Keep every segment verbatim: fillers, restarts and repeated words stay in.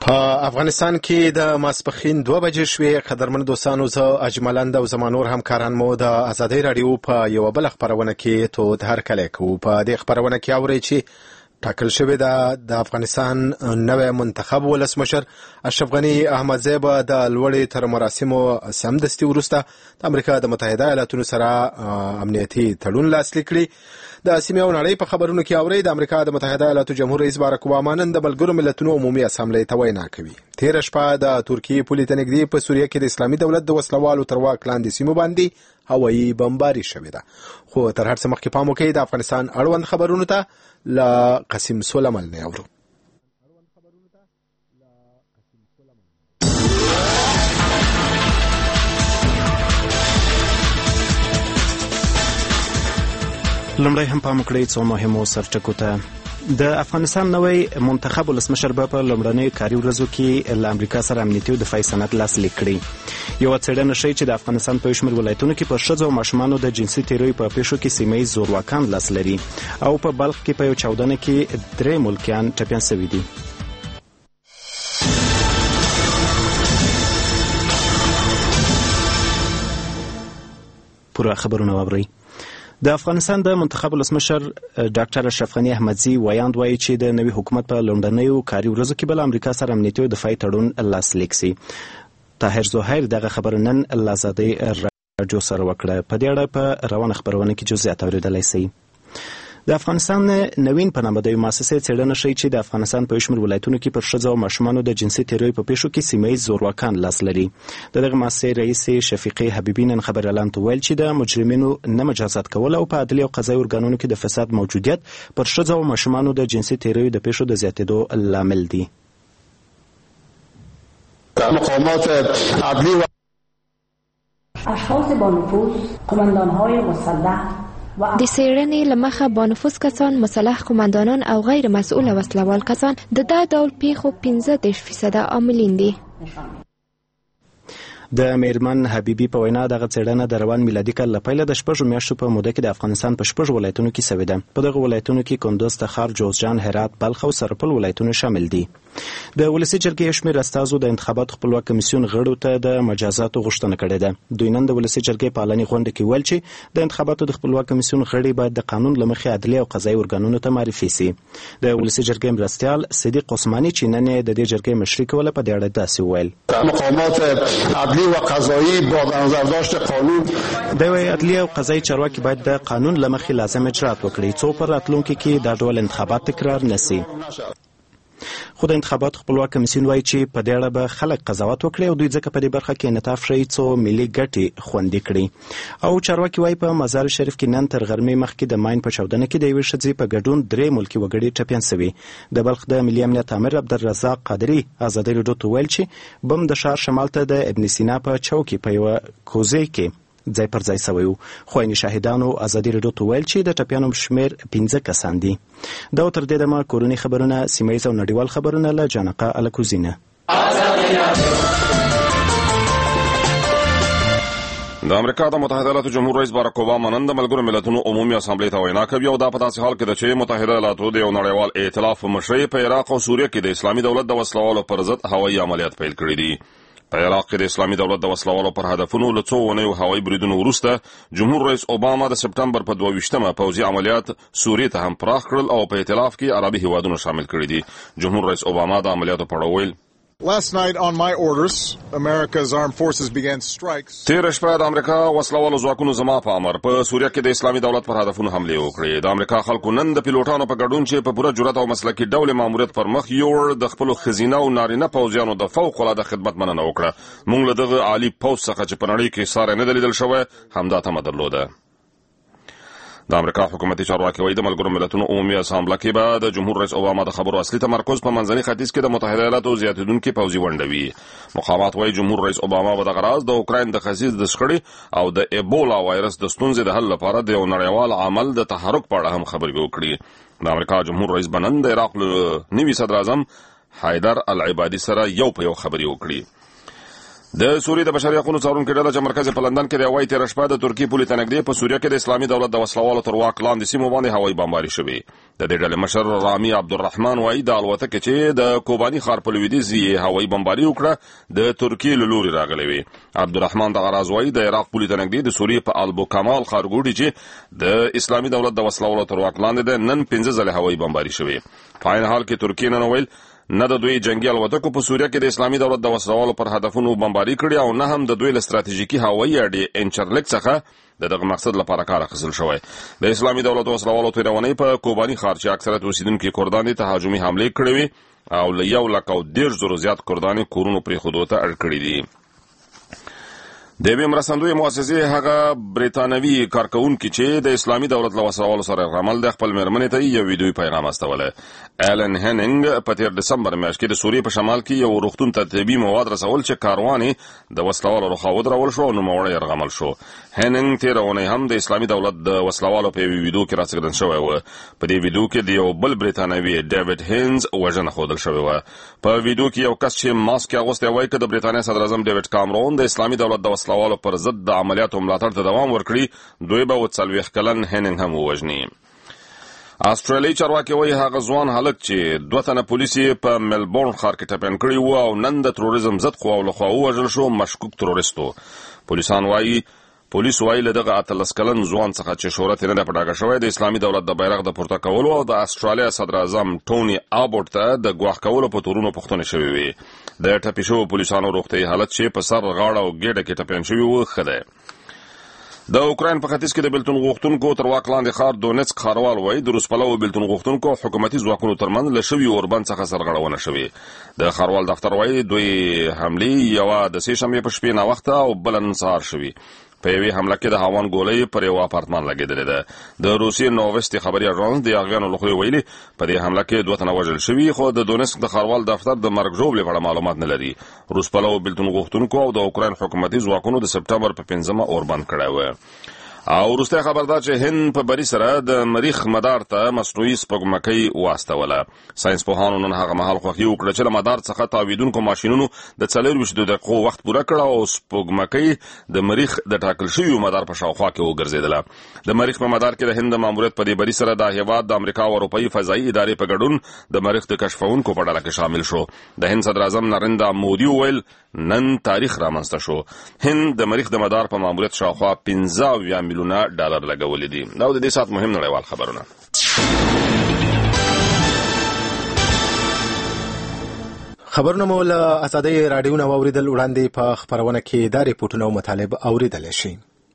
په افغانستان کې د ماسپښین دوه بجې شوې. قدرمن دوستانو، زه اجملند او زما نور همکاران مو د ازادۍ راډیو په یوه بله خپرونه کې تود هرکلی کوو. په دې خپرونه کې اورئ چې ټاکل شوې ده د افغانستان نوی منتخب ولسمشر اشرف غني احمدزی به د لوړې تر مراسمو سمدستي وروسته د امریکا د متحده ایالاتونو سره امنیتي تړون لاسلیک کړي. د سیمې او نړۍ په خبرونو کې اورئ د امریکا د متحده ایالاتو جمهور رئیس باراک اوباما نن د ملګرو ملتونو عمومي اسامبلې ته وینا کوي. تېره شپه د ترکیې پولې ته نږدې په سوریه کې د اسلامي دولت د وسلوالو تر واک لاندې سیمو باندې هوایي بمباري شوې ده. خو تر هر څه مخکې پام وکړئ د افغانستان اړوند خبرونو ته له قاسم سلیمان نه اورو. لمړی هم پام وکړئ څو مهمو سرټکو ته. د افغانستان نوی منتخب ولسمشر به په لومړنیو کاري ورځو کې له امریکا سره امنیتي او دفاعي سند لاسلیک کړي. یوه څېړنه ښیي چې د افغانستان په یو شمېر ولایتونو کې په ښځو او ماشومانو د جنسي تېریو په پیښو کې سیمه ییز زورواکان لاس لري او په بلخ کې په یو چاودنه کې درې ملکیان ټپیان شوي دي. پوره خبرونه واورئ. د افغانستان د منتخب ولسمشر ډاکټر اشرف غني احمدزی ویاند وایي چې د نوي حکومت په لومړنیو کاري ورځو کې به له امریکا سره امنیتي او دفاعي تړون لاسلیک سي. طاهر زهیر دغه خبر نن له ازادۍ راډیو سره وکړه. په دې اړه په روانه خپرونه کې جزئیات اورېدلی سئ. د افغانستان نوین په نامه د یوې مؤسسې څېړنه ښیي چې د افغانستان په یو شمېر ولایتونو کې پر ښځو او ماشومانو د جنسي تېریو په پیښو کې سیمه ییز زورواکان لاس لري. د دغه مؤسسې رئیس شفیقې حبیبي نن خبریالانو ته ویل چې د مجرمینو نه مجازات کول او په عدلي او قضایي ارګانونو کې د فساد موجودیت پر ښځو او ماشومانو د جنسي تېریو د پیښو د زیاتېدو لامل دي. مقامات عدلی و اشخاص با نفوذ، قماندان‌های مسلح د څېړنې له مخه با نفوذ کسان، مسلح قماندانان او غیر مسؤل وسلوال کسان د دا ډول پیښو پنځه دېرش فیصده عاملین دي. د میرمن حبیبي په وینا دغه څېړنه د روان میلادي کال له پیله د شپږو میاشتو په موده کې د افغانستان په شپږو ولایتونو کې سوې ده. په دغه ولایتونو کې کندوز، تخار، جوزجان، هرات، بلخ او سرپل ولایتونه شامل دي. د ولسي جرګې یو شمېر استازو د انتخاباتو خپلواک کمیسیون غړو ته د مجازاتو غوښتنه کړې ده. دوی نن د ولسي جرګې په اعلاني غونډه کې ویل چې د انتخاباتو د خپلواک کمیسیون غړي باید د قانون له مخې عدلي او قضایي ارګانونو ته معرفي سي. د ولسي جرګې مرستیال صدیق عثماني چې نن یې د دې جرګې مشري کوله په دې اړه داسې وویل: مقامات عدلی و قضایی با نظرداشت قانون د یوې عدلي او قضایي چارواکي باید د قانون له مخې لازم اجرات وکړي څو په راتلونکي کې دا ډول انتخابات تکرار نه سي. خو د انتخاباتو خپلواک کمیسیون وایي چې په دې اړه به خلک قضاوت وکړي او دوی ځکه په دې برخه کې انعطاف ښیي څو ملي ګټې خوندي کړي. او چارواکي وایي په مزار شریف کې نن تر غرمې مخکې د ماین په چاودنه کې د یوې ښځې په ګډون درې ملکي وګړي ټپیان شوي. د بلخ د ملي امنیت امر عبدالرزاق قادري ازادۍ راډیو ته ویل چې بم د ښار شمال ته د ابن سینا په چوک په یوه کوزې کې ځای پر ځای سوی و. خو عیني شاهدانو ازادي راډیو ته ویل چې د ټپیانو شمېر پنځه کسان دي. دا تر دې دمه کورني خبرونه، سیمه ییز او نړیوال خبرونه له جانقه الکوزینه. د امریکا د متحده ایالاتو جمهور رئیس باراک اوباما نن د ملګرو ملتونو عمومي اسامبلې ته وینا کوي او دا په داسې حال کې ده چې متحده ایالاتو د یو نړیوال ائتلاف په مشرۍ په عراق او سوریه کې د اسلامي دولت د وسلوالو پر ضد هوایي عملیات پیل کړي دي. په عراق کې د اسلامي دولت د وسلوالو پر هدفونو له څو اونیو هوایي بریدونو وروسته جمهور رئیس اوباما د سپټمبر په دوه ویشتمه پوځي عملیات سوریې ته هم پراخ کړل او په ائتلاف کې عربي هیوادونه شامل کړي دي. جمهور رئیس اوباما د عملیاتو په اړه ویل: Last night on my orders, America's armed forces began strikes. تیر شپه د امریکا وسلوالو ځواکونو زما په امر په سوریه کې د اسلامي دولت پر هدفونو حملې وکړې. د امریکا خلکو نن د پیلوټانو په ګډون چې په پوره جرأت او مسلکي ډول ماموریت پر مخ یوړ د خپلو ښځینه او نارینه پوځیانو د فوق العاده خدمت مننه وکړه. موږ له دغه عالي پوځ څخه چې په نړۍ کې ساری نه دی لیدل شوی همدا تمه درلوده. د امریکا حکومتي چارواکي وایي د ملګرو ملتونو عمومي اسامبله کې به د جمهور رئیس اوباما د خبرو اصلي تمرکز په منځني ختیځ کې د متحده ایالاتو زیاتېدونکي پوځي ونډه وي. مقامات وایي جمهور رئیس اوباما به دغه راز د اوکراین د ختیځ د شخړې او د ایبولا وایرس د ستونزې د حل لپاره د یو نړیوال عمل د تحرک په اړه هم خبرې وکړي. د امریکا جمهور رئیس به نن د عراق له نوي صدر اعظم حیدر العبادي سره یو په یو خبرې وکړي. د سوریې د بشري حقوقو څارونکو ډله چې مرکز په لندن کې د هوایي تېره شپه د ترکیې پولې ته نږدې په سوریه کې د اسلامي دولت د وسلوالو تر واک لاندې سیمو باندې هوایي بمباري شوې. د دې ډلې مشر رامي عبدالرحمن وایي د الوتکې چې د کوباني ښار په لویدیځ یې هوایي بمباري وکړه د ترکیې له لوري راغلې وې. عبدالرحمن دغه راز وایي د عراق پولې ته نږدې د سوریې په البو کمال ښارګوټي چې د اسلامي دولت د وسلوالو تر واک لاندې ده نن پنځه ځلې هوایي بمباري شوې. په عین حال کې ترکیې نن ویل نه د دوی جنگي الوتکو په سوریه کې د اسلامي دولت د وسلوالو پر هدفونو بمباري کړي او نه هم د دوی له ستراتیژیکي هوایي اډې انچرلیک څخه د دغه مقصد لپاره کار اخیستل شوی. د اسلامي دولت وسلوالو تیرونې په کوباني ښار چې اکثریت اوسیدونکي کردان دي تهاجمي حملې کړې وې او له یو لک او دېرش زرو زیات کردان کورونو پرېښودو ته اړ کړي دي. د یوې مرستندویې مؤسسې هغه بریتانوي کارکوونکي چې د اسلامي دولت له وسلوالو سره غمل د خپل مېرمنې ته یو ویډیویي پیغام استولی. ایلن هیننګ په تېر ډسمبر میاشت کې د سوریې په شمال کې یو روغتون ته طبي مواد رسول چې کاروان یې د وسلوالو رخوا ودرول شو او نوموړی یرغمل شو. هیننګ تېره اونۍ هم د اسلامي دولت د وسلوالو په یوې ویډیو کې راڅرګند شوی و. په دې ویډیو کې د یو بل بریتانوي ډیوډ هینز وژنه ښودل شوې وه. په ویډیو کې یو کس چې ماسک یې اغوستی وایي که د برېټانیا صدراعظم ډیوډ کامرون د اسلامي دولت د وسلوالو پر ضد د عملیاتو ملاتړ ته دوام ورکړي دوی به څلوېښت کلن هیننګ هم ووژني. استرالیایي چارواکي وایي هغه ځوان هلک چې دوه تنه پولیس یې په ملبورن ښار کې ټپیان کړي وو او نن د تروریزم ضد قواو لخوا ووژل شو مشکوک تروریست و. پولیسان وایي پولیس وایي له دغه اتلس کلن ځوان څخه چې شهرت یې نه دی په ډاګه شوی د اسلامي دولت د بیرغ د پورته کولو او د استرالیا صدراعظم ټوني ابورټ ته د ګواښ کولو په تورونو پوښتنې شوې وې. د ټپي شوو پولیسانو روغتیایي حالت چې په سر غاړه او ګېډه کې ټپیان شوي وو ښه دی. د اوکراین په ختیځ کې د بیلتون غوښتونکو تر واک لاندې ښار دونیڅک ښاروال وایي د روس پلوو بیلتون غوښتونکو او حکومتي ځواکونو ترمنځ له شوي اوربند څخه سرغړونه شوې. د ښاروال دفتر وایي دوی حملې یوه د سې شنبې په شپې ناوخته او بله نن سهار شوي. په یوې حمله کې د هاوان ګولۍ پر یو اپارتمان لګېدلې ده. د روسیې نووستي خبري اژانس د یاغیانو له خوا ویلي په دې حمله کې دوه تنه وژل شوي خو د دونیڅک د ښاروال دفتر د مرګ ژوبلې په اړه معلومات نه لري. روس پلوو بیلتون غوښتونکو او د اوکراین حکومتي ځواکونو د سپټمبر په پنځمه اوربند کړی و. او وروستی خبر دا چې هند په بري سره د مریخ مدار ته مصنوعي سپوږمکۍ واستوله. ساینس پوهانو نن هغه مهال خوښي وکړه چې له مدار څخه تاویدونکو ماشینونو د څلورویشت دقیقو وخت پوره کړه او سپوږمکۍ د مریخ د ټاکل شوي مدار په شاوخوا کې وګرځېدله. د مریخ په مدار کې د هند ماموریت په دې بري سره د هېواد د امریکا او اروپایي فضایي ادارې په ګډون د مریخ د کشفونکو په ډله کې شامل شو. د هند صدراعظم نریندرا مودي وویل نن تاریخ رامنځته شو. هند د مریخ د مدار په ماموریت شاوخوا پنځه اویا میلیونه ډالر لګولي دي. دا د دې ساعت مهم نړیوال خبرونه. خبرونه مو له ازادۍ راډیو نه واوریدل. وړاندې په خبرونه کې دا ریپورټونه او مطالب اوریدلی شي.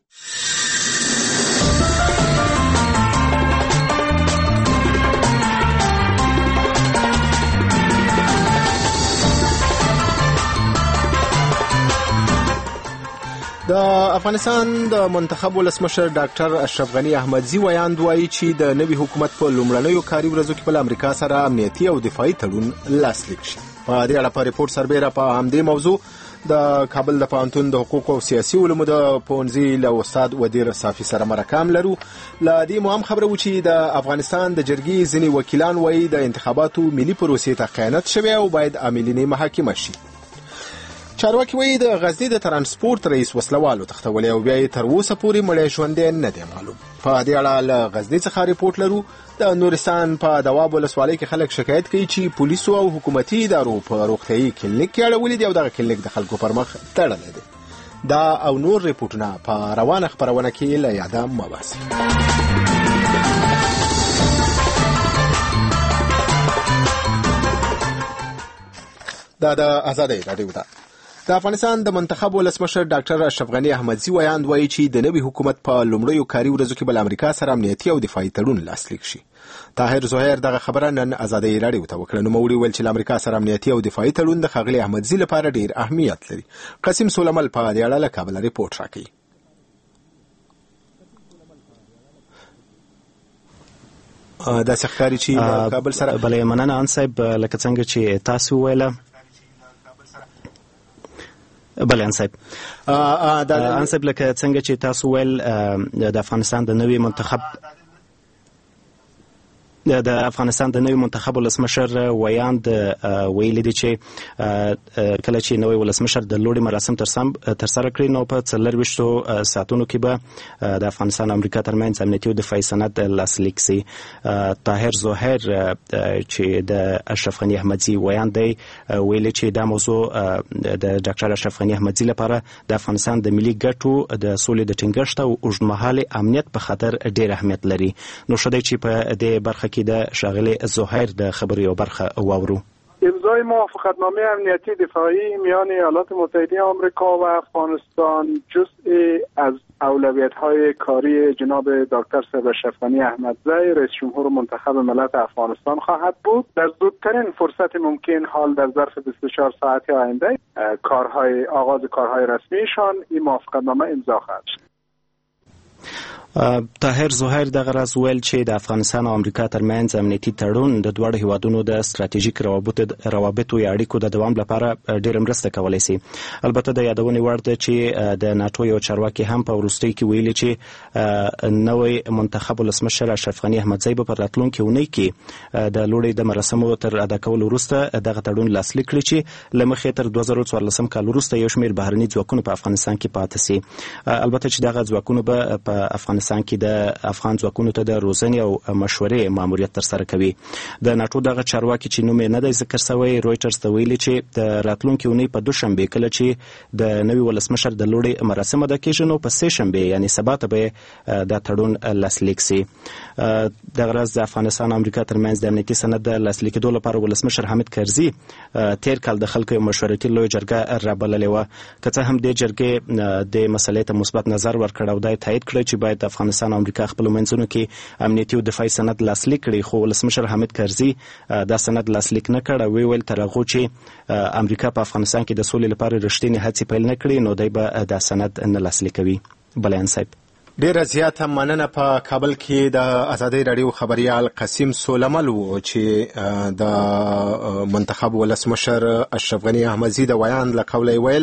د افغانستان د منتخب ولسمشر ډاکټر اشرف غنی احمدزي ویاند وایي چې د نوي حکومت په لومړنیو کاري ورځو کې په امریکا سره امنیتي او دفاعي تړون لاسلیک شي. په دې اړه په ریپورت سربېره په همدې موضوع د کابل د پوهنتون د حقوق او سیاسي علومو د پوهنځي له استاد ودیر صافي سره مرکه هم لرو. له دې مو هم خبره و چې د افغانستان د جرګې ځینې وکیلان وایي د انتخاباتو ملي پروسې ته خیانت شوی او باید عاملینې محاکمه شي. چارواکي وایي د غزني د ترانسپورت رئیس وسلوالو تختولی او بیا یې تر اوسه پورې مړی ژوندی نه دی معلوم. په دې اړه له غزني څخه ریپورټ لرو. د نورستان په دواب ولسوالۍ کې خلک شکایت کوي چې پولیسو او حکومتي ادارو په روغتیایي کلینیک کې اړولي دي او دغه کلینیک د خلکو پر مخ تړلی دی. دا او نور ریپورټونه په روانه خپرونه کې له یاده مه باسئ. دا د ازادۍ راډیو ده. د افغانستان د منتخب ولسمشر ډاکټر اشرف غنی احمدزي ویاند وایي چې د نوي حکومت په لومړیو کاري ورځو کې بل امریکا سره امنیتي او دفاعي تړون لاسلیک شي. طاهر زهیر دغه خبره نن ازادۍ راډیو ته وکړه. نوموړي ویل چې امریکا سره امنیتي او دفاعي تړون د ښاغلي احمدزي لپاره ډیر اهمیت لري. قاسم سولمل په دې اړه له کابل ریپورټ راکوي. دا څخکاري چې کابل سره بلې مننه ان صاحب لکه څنګه چې تاسو ویله بله انصاحب انصاحب لکه څنګه چې تاسو ویل د افغانستان د نوي منتخب د افغانستان د نوي منتخب ولسمشر ویاند ویلي دي چې کله چې نوی ولسمشر د لوړې مراسم ترسره کړي نو په څلرویشتو ساعتونو کې به د افغانستان او امریکا ترمنځ امنیتي او دفاعي سند لاسلیک سي. طاهر ظاهر چې د اشرف غني احمدزي ویاند دی ویلي چې دا موضوع د ډاکټر اشرف غني احمدزي لپاره د افغانستان د ملي ګټو د سولې د ټینګښت او اوږدمهاله امنیت په خاطر ډېر اهمیت لري. نو شدی چې په دې برخه کې د شاغلي ظاهر د خبرې او برخه واورو. امضای موافقتنامه امنیتی دفاعی میان ایالات متحده آمریکا و افغانستان جزء از اولویت‌های کاری جناب دکتر سید اشرف غنی احمدزی رئیس جمهور منتخب ملت افغانستان خواهد بود. در زودترین فرصت ممکن حال در ظرف بیست و چهار ساعت آینده کارهای آغاز کارهای رسمیشان این موافقتنامه امضا خواهد شد. طاهر ظاهر دغه راز ویل چې د افغانستان او امریکا ترمنځ امنیتي تړون د دوه هیوادونو د ستراتیژیک روابطو یا اړیکو د دوام لپاره ډېر مرسته کولی سي. البته د یادونې وړ ده چې د ناتو یو چارواکي هم په وروستۍ کې ویلي چې نوی منتخب ولسمشر اشرف غني احمدزي به په راتلونکي اونۍ کې د لوړې د مراسمو تر ادا کولو وروسته دغه تړون لاسلیک کړي چې له مخې تر دوه زره څوارلسم کال وروسته یو شمېر بهرني ځواکونه په افغانستان کې پاتې سي. البته چې دغه ځواکونه به په افغانستان کې د افغان ځواکونو ته د روزنې او مشورې ماموریت ترسره کوي. د ناتو دغه چارواکي چې نوم یې نه دی ذکر شوی رویټرز ته ویلي چې د راتلونکي اونۍ په دوشنبې کله چې د نوي ولسمشر د لوړې مراسم ادا کېږي نو په سه شنبې یعنی سبا ته به دا تړون لاسلیک سي. دغه ورځ د افغانستان او امریکا ترمنځ د امنیتي سند د لاسلیکېدو لپاره ولسمشر حامد کرزي تیر کال د خلکو مشورتي لویه جرګه رابللې وه. که څه هم دې جرګې د مسلې ته مثبت نظر ورکړ او دا یې تایید کړی چې باید افغانستان او امریکا خپل منځونو کې امنیتي او دفاعي سند لاسلیک کړي، خو ولسمشر حامد کرزي دا سند لاسلیک نه کړ او ویل تر هغه چې امریکا په افغانستان کې د سولې لپاره رښتینې هڅې پیل نه کړي نو دی به دا سند نه لاسلیکوي. بلیان صاحب ډیره زیاته مننه. په کابل کې د ازادۍ راډیو خبريال قاسم سولمل و چې د منتخب ولسمشر اشرف غني احمدزي د ویان له قوله ویل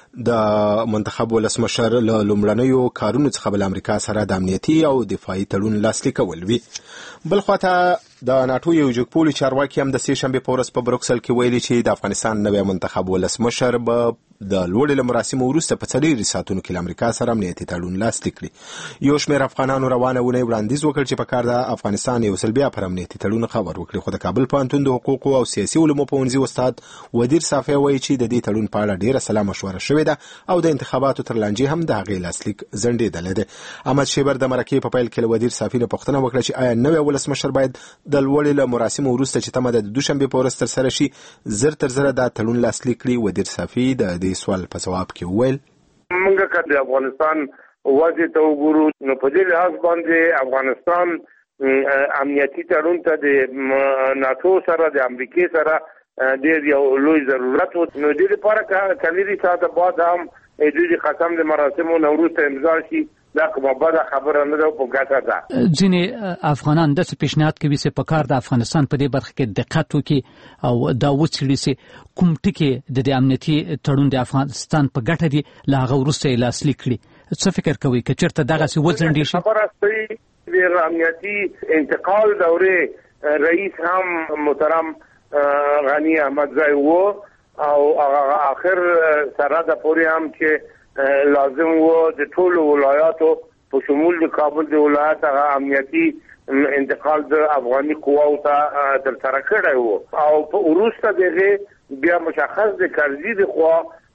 د منتخب ولسمشر له لومړنیو کارونو څخه بل امریکا سره د امنیتي او دفاعي تړون لاسلیک کول وی. بل خواته د ناتو یو جګپولي چارواکي هم د سه شنبې په ورځ په بروکسل کې ویلي چې د افغانستان نوی منتخب ولسمشر به د لوړې مراسمو وروسته په څلورو ساعتونو کې امریکا سره امنیتي تړون لاسلیک کړي. یو شمېر افغانانو روانه ونې وړاندیز وکړ چې په کار د افغانستان یو ځل بیا پر امنیتي تړون خبر وکړي، خو د کابل پوهنتون د حقوقو او سیاسي علومو پوهنځي استاد ودیر صافی وایي چې د دې تړون په اړه ډیره سلا مشوره شوې ده او د انتخاباتو تر لانجې هم د هغې لاسلیک ځنډېدلی دی. احمد شیبر د مرکې په پیل کې له ودیر صافی نه پوښتنه وکړه چې آیا نوی ولسمشر باید د لوړې له مراسمو وروسته چې تمه د دوشنبې په ورځ ترسره شي زر تر زره دا تړون لاسلیک کړي. ودیر صافی د دې سوال په ځواب کې وویل موږ که د افغانستان وضع ته وګورو نو په دې لحاظ باندې افغانستان امنیتي تړون ته د ناتو سره د امریکې سره ډېر یو لوی ضرورت و. نو دې لپاره کلیدي ساعته بعد هم دوی قسم د مراسمو نه وروسته امضا شي دا کومه بده خبره نه ده، په ګټه ده. ځینې افغانان داسې پیشنهاد کوي چې په کار د افغانستان په دې برخه کې دقت وکړي او دا وڅېړي چې کوم ټکي د دې امنیتي تړون د افغانستان په ګټه دي له هغه وروسته یې لاسلیک کړي. څه فکر کوئ که چېرته دغسې وځنډېږي شي؟ خبره صحیح د امنیتي انتقال دورې رئیس هم محترم غني احمدزی و او آخر سره د پورې هم چې لازم و د ټولو ولایاتو په شمول د کابل د ولایت هغه امنیتي انتقال د افغاني قواو ته ترسره کړی و او په وروسته دغه بیا مشخص د کرزي د خوا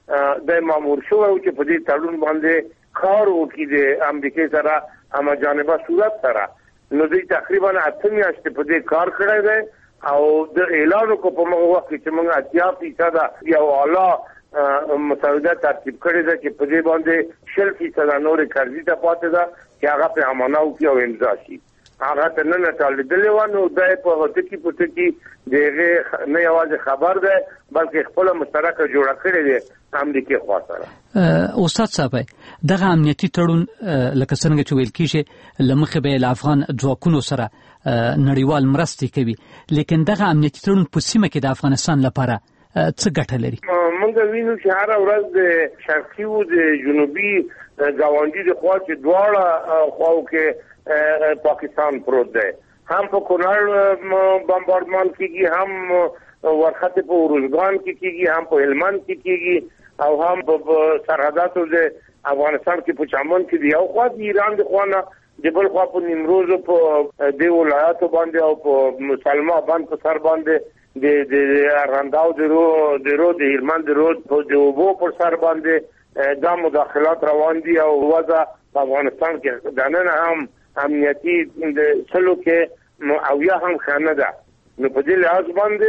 د مامور شوی و چې په دې تړون باندې کار وکړي د امریکې سره همه جانبه صورت سره. نو دوی تقریبا اته میاشتې په دې کار کړی دی او د اعلان کو په موږ وخت کې موږ اتیا فیصد یو اعلی مسوده ترتیب کړی ده چې په دې باندې شل فیصد نورې کرزي ته پاتې ده چې هغه په امانه وکړي او امضا شي. هغه ته نه ټالیدلې وه نو دا یې په ټکي په ټکي د هغې نه یوازې خبر دی بلکې خپله مشترکه جوړه کړې دی امریکې خوا سره. استاد صاحب دغه امنیتي تړون لکه څنګه چې ویل کېږي له مخې به یې له افغان ځواکونو سره نړیوال مرستې کوي، لیکن دغه امنیتي تړون په سیمه کې د افغانستان لپاره څه ګټه لري؟ موږ وینو چې هره ورځ د شرقي او د جنوبي ګاونډي د خوا چې دواړه خواو کې پاکستان پروت دی هم په کونړ بمبارډمان کیږي، هم ورخت په روزګان کې کیږي، هم په هلمند کې کیږي او هم په سرحداتو د افغانستان کې په چمن کې دی. او خو د ایران د خوانه د بل خوا په نیمروز په د ولایتو باندې او په مسلمان باندې په سر باندې د د ارغنداو د رو د رو د هلمند د رو په د وبو پر سر باندې دا مداخلات روان دي او وضع په افغانستان کې دنه هم امنیتي د څلو کې او یا هم خانه ده. نو په دې لحاظ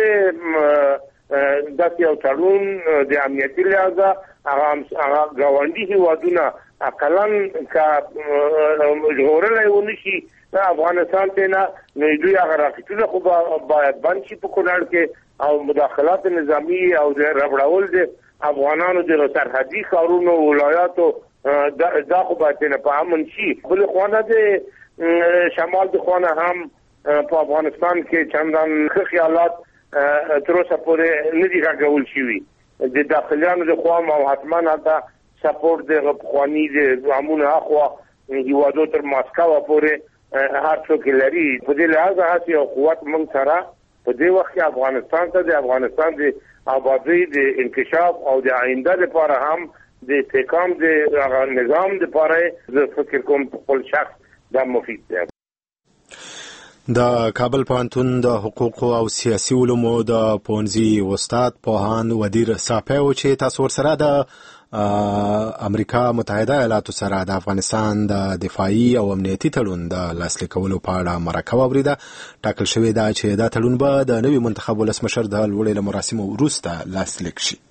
باندې د یو تړون د امنیتي لحاظ هغه غونډي هیوادونه اقلن کا جوړلای ونشي افغانستان ته نه، نو دوی هغه راکټونه خو باید باندې شي په کونړ کې او مداخلات نظامی او د ربړول د افغانانو د سرحدي ښارونو ولایاتو دا خو باید نه په امن شي. بل خوانه د شمال د خوانه هم په افغانستان کې چندان ښه خیالات تر اوسه پورې نه دي راغول شوي. د داخليانو د خوا او حتما حتی سپورټ د غوښنی د امونه اخوا هیوادو تر ماسکو پورې هر څوک لري. په دې لحاظ هڅه او قوت موږ سره په دې وخت کې افغانستان ته د افغانستان د آبادی د انکشاف او د آینده لپاره هم د استحکام د نظام لپاره زه فکر کوم خپل شخص دا مفید دی. د کابل پوهنتون د حقوقو او سیاسي علومو د پوهنځي استاد پوهان ودیر صافیو چې تاسو ورسره د امریکا متحده ایالاتو سره د افغانستان د دفاعي او امنیتي تړون د لاسلیک کولو په اړه مرکه واوریده. ټاکل شوې ده چې دا تړون به د نوي منتخب ولسمشر د لوړې له مراسمو وروسته لاسلیک شي.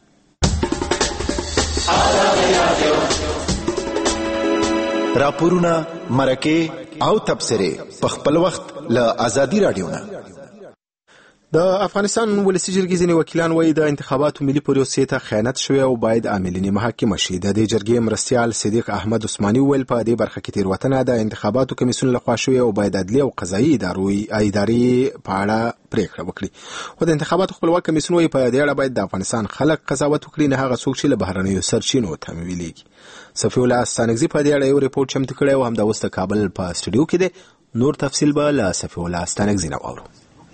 راپورونه، مرکې او تبصرې په خپل وخت له ازادي رادیو نه. د افغانستان ولسی جرګې ځینې وکیلان وایي د انتخاباتو ملي پروسې ته خیانت شوی او باید عاملین محاکمه شي. د دې جرګې مرستیال صدیق احمد عثماني ویل په دې برخه کې تیروتنه د انتخاباتو کمیسیون لخوا شوی او باید عدلي او قضایي ادارې په اړه پریکړه وکړي. خو د انتخاباتو خپلواک کمیسیون وایي په دې اړه باید د افغانستان خلک قضاوت وکړي، نه هغه څوک چې له بهرنیو سرچینو تمویلېږي. صفي الله ستانکزي په دې اړه یو ریپورت چمتو کړی او همدا اوس د کابل په سټوډیو کې دی. نور تفصیل به له صفي الله ستانکزي نه واورو.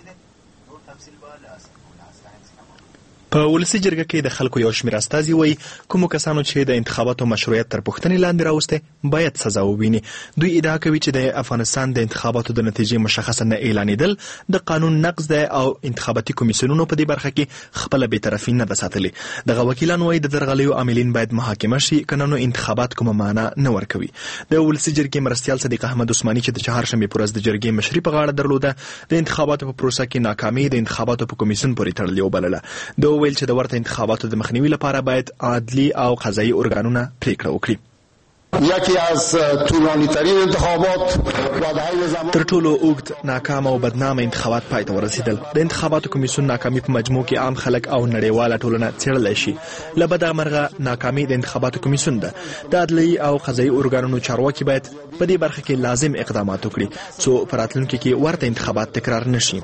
په ولسی جرګه کې د خلکو یو شمېر استازي وایي کومو کسانو چې د انتخاباتو مشروعیت تر پوښتنې لاندې راوسته باید سزا وویني. دوی ادعا کوي چې د افغانستان د انتخاباتو د نتیجې مشخصه نه اعلانېدل د قانون نقض دی او انتخاباتي کمیسیونونو په دې برخه کې خپل بېطرفي نه ده ساتلې. دغه وکیلان وایي د درغلیو عاملین باید محاکمه شي، کنه نو انتخابات کومه معنا نه ورکوي. د ولسی جرګې مرستیال صدیق احمد عثماني چې د چهارشنبې پر ورځ د جرګې مشري په غاړه درلوده، د انتخاباتو په پروسه کې ناکامي د انتخاباتو په کمیسیون پورې تړلې وبلله. د ویل چې د ورته انتخاباتو د مخنیوي لپاره باید عادلي او قضایي ارګانونه پریکړه وکړي. یکی از طولانی ترین انتخابات و در حین زمان تر ټولو اوږد ناکام او بدنامه انتخابات پای ته ورسېدل. د انتخاباتو کمیسیون ناکامي په مجموع کې عام خلک او نړیواله ټولنه څېړلی شي. له بده مرغه ناکامي د انتخاباتو کمیسیون ده. د عدلي او قضایي ارګانونو چارواکي باید په دې برخه کې لازم اقدامات وکړي څو په راتلونکي کې ورته انتخابات تکرار نشي.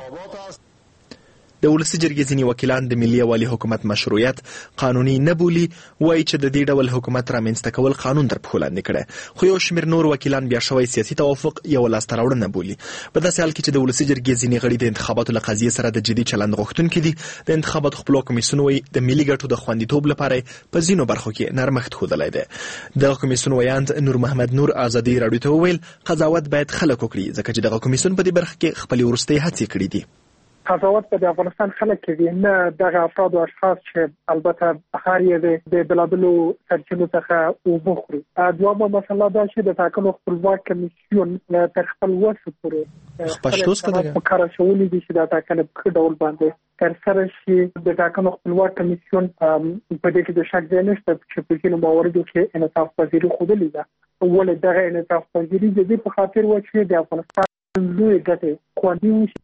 د ولسی جرګې ځینې وکیلان د ملي والي حکومت مشروعیت قانوني نه بولي، وایي چې د دې ډول حکومت رامنځته کول قانون تر پښو لاندې کړی. خو یو شمېر نور وکیلان بیا شوی سیاسي توافق یو لاسته راوړنه بولي. په داسې حال کې چې د ولسی جرګې ځینې غړي د انتخاباتو له قضیې سره د جدي چلند غوښتونکي دي، د انتخاباتو خپلواک کمیسیون وایي د ملي ګټو د خوندیتوب لپاره په ځینو برخو کې نرمښت ښودلی دی. دغه کمیسیون ویاند نور محمد نور ازادي راډیو ته وویل قضاوت باید خلک وکړي، ځکه چې دغه کمیسیون په دې برخه کې خپلې وروستۍ هڅې کړي دي. قضاوت په افغانستان خلک کوي، نه دغه افراد او اشخاص چې البته هر یې د بلابلو سرچینو څخه اوبه خوري. دویمه مسله دا چې د ټاکنو خپلواک کمیسیون تر خپل وس پورې په کار شولې دي چې دا ټاکنه په ډول باندې تر سره شي. د ټاکنو خپلواک کمیسیون په دې کې د شک ځای نشته چې په ځینو مواردو کې انصاف پذیري ښودلې ده. ولې دغه انصاف پذیري د دې په خاطر و چې د افغانستان لوی ګټې خوندي وشي.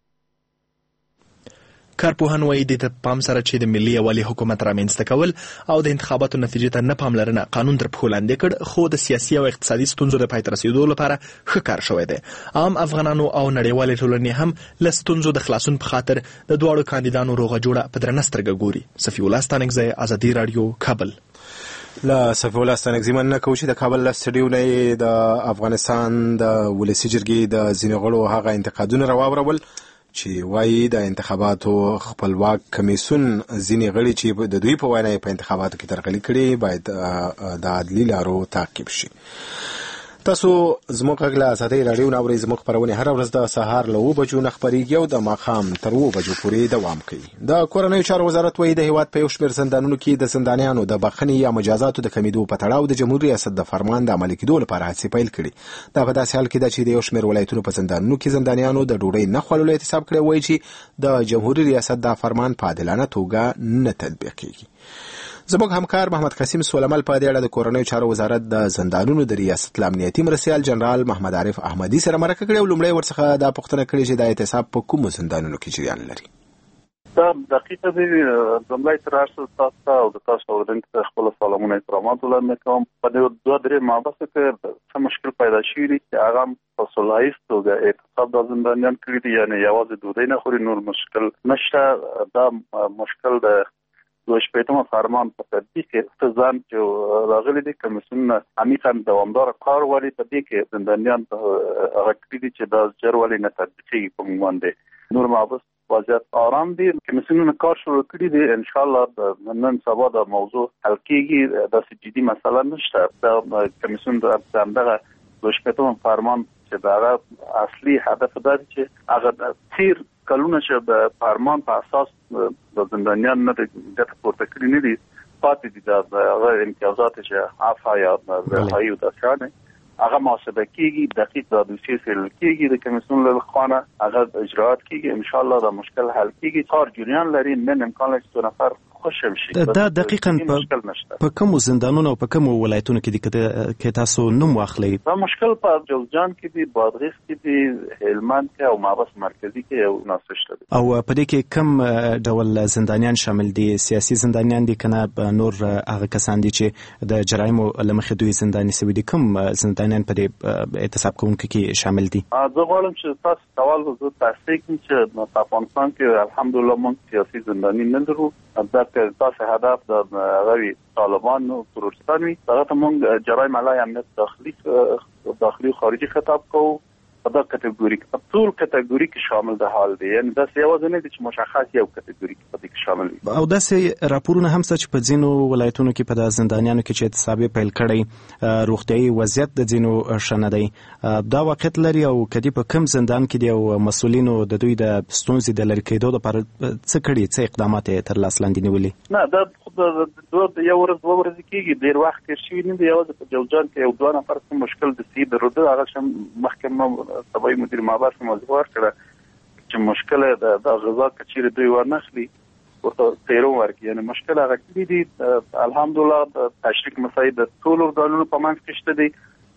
کارپوهان وایي د ته پام سره چې د ملي والي حکومت رامنځته کول او د انتخاباتو نتیجې ته نه پاملرنه قانون تر پښو لاندې کړ، خو د سیاسي او اقتصادي ستونزو د پای ته رسېدو لپاره ښه کار شوی دی. عام افغانانو او نړیوالې ټولنې هم له ستونزو د خلاصون په خاطر د دواړو کاندیدانو روغه جوړه په درنه سترګه ګوري. صفي الله ستانکزی، ازادي راډیو، کابل. لا صفي الله ستانکزي مننه کوو چې د کابل له سټډیو نه د افغانستان د ولسي جرګې د ځینې غړو هغه انتقادونه راواورول چې وایي د انتخاباتو خپلواک کمیسیون ځینې غړي چې د دوی په وینا په انتخاباتو کې ترغلي کړي باید د عدلي لارو تعقیب شي. تاسو زموږ غږ له ازادۍ راډیو نه اورئ. زموږ خپرونې هره ورځ د سهار له اوه بجو نه خپرېږي او د ماښام تر اوه بجو پورې دوام کوي. د کورنیو چارو وزارت وایي د هېواد په یو شمېر زندانونو کې د زندانیانو د بخښنې یا مجازاتو د کمیدو په تړاو د جمهور ریاست د فرمان د عملي کېدو لپاره هڅې پیل کړي. دا په داسې حال کې ده چې د یو شمېر ولایتونو په زندانونو کې زندانیانو د ډوډۍ نه خوړلو اعتصاب کړی. وایي چې د جمهوري ریاست دا فرمان په عادلانه توګه نه تطبیق کېږي. زموږ همکار محمد قاسم سولمل په دې اړه د کورنیو چارو وزارت د زندانونو د ریاست امنیتي مرستیال جنرال محمد عارف احمدي سره مرکه کړې او لومړی ورڅخه دا پوښتنه کړې چې د اعتصاب په کومو زندانونو کې جریان لري. دا دقیقه دی لومړی تر هر څه تاسو او د تاسو اورېدونکو ته خپل سلامونه احترامات وړاندې کوم. په دې دوه درې مابحثو کې څه مشکل پیدا شوی دی چې هغه په صلاحیت توګه اعتصاب د زندانیان کړی دی، یعنی یوازې ډوډۍ نه خوري، نور مشکل نشته. دا مشکل د دوه شپېتم فرمان په تطبیق کې ځان چې راغلي دي کمیسیون عمیقا دوامدار کار غواړي. په دې کې زندانیان هغه کړي دي چې دا ژر ولې نه تطبیقېږي په موږ باندې. نور مابحث وضعیت آرام دي، کمیسیونونه کار شروع کړي دي. انشاءالله نن سبا دا موضوع حل کېږي، داسې جدي مسله نشته. دا کمیسیون د همدغه دوه شپېتم فرمان چې دا هغه اصلي هدف دا دی چې هغه تیر کلونه چې د فرمان په اساس د زندانیان نه د ګټه پورته کړي نه دي پاتې دي، د هغه امتیازات چې عفا یا رهایي او داسې نه هغه محاسبه کېږي، دقیق د دوسیې څېړل کېږي، د کمیسیون له خوا هغه اجراات کېږي. انشاءالله دا مشکل حل کېږي. کار جریان لري، نن امکان لري چې څو نفر خوشم شي. دا دقیقاً په کومو زندانونو او په کومو ولایتونو کې دي کې تاسو نوم واخلئ؟ دا مشکل په جوزجان کې دي، بادغیس کې دي، هلمند کې او مابس مرکزي کې یو ناسه شته. او په دې کې کوم ډول زندانیان شامل دي؟ سیاسي زندانیان دي کنه نور هغه کسان دي چې د جرایمو له مخې دوی زنداني سوي دي؟ کوم زندانیان په دې اعتصاب کوونکو کې شامل دي؟ زه غواړم چې تاسو سوال وزو تصدیق کړئ چې په افغانستان کې الحمدلله موږ سیاسي زنداني نه لرو. دا که تاسو هدف د غوي طالبان او تروریستان وي، هغه ته موږ جرایم علیه امنیت داخلي داخلي خارجي خطاب کوو. په دا کټګوري کې ټول کټګوري کې شامل د حال دی، یعنی دا یوازې نه دي چې مشخص یو کټګوري کې پدې کې شامل وي. او داسې راپورونه هم څه چې په ځینو ولایتونو کې په د زندانیانو کې چې اعتصاب پیل کړی روغتیايي وضعیت د ځینو ښه نه دی، دا واقعیت لري؟ او کدی په کوم زندان کې دی او مسؤلینو د دوی د ستونزې د لرې کېدو لپاره څه کړي، څه اقدامات تر لاس لاندې نیولي؟ نه، دا د یو ورځ دوه ورځې کېږي، ډېر وخت تېر شوی نه دی. یوازې په جوزجان کې یو دوه نفر څه مشکل د سي درلوده، هغه شم محکمه صباحي مدیر مابحث موضوع ورکړه چې مشکل د غذا کچیر دوی ورنخلي ورته تیرو ورکړي، یعنی مشکل هغه کړي دي. الحمدلله تشریک مساعد د ټول ارګانونو په منځ کې شته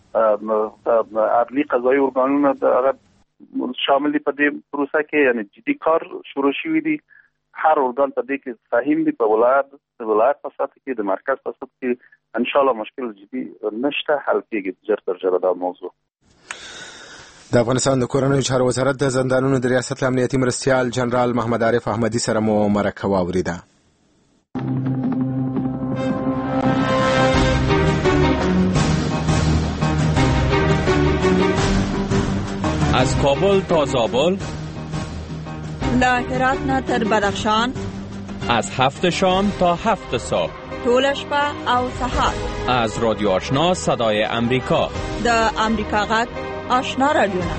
دي، عدلي قضایي ارګانونه هغه شامل دي په دې پروسه کې، یعنی جدي کار شروع شوی دی. هر ارګان په دې کې ساهم دي، په ولایت د ولایت په سطح کې د مرکز په سطح کې ان شاء الله مشکل جدي نشته، حل کېږي ژر تر ژره دا موضوع. د افغانستان د کورنیو چارو وزارت د زندانونو د ریاست امنیتي مرستیال جنرال محمد عارف احمدي سره مو مرکه واوریده. از کابل تا زابل، له هرات نه تر بدخشان، از هفت شام تا هفت صبح، طول شپه او سحر، از رادیو آشنا صدای امریکا، د امریکا غږ آشنا رادیونا.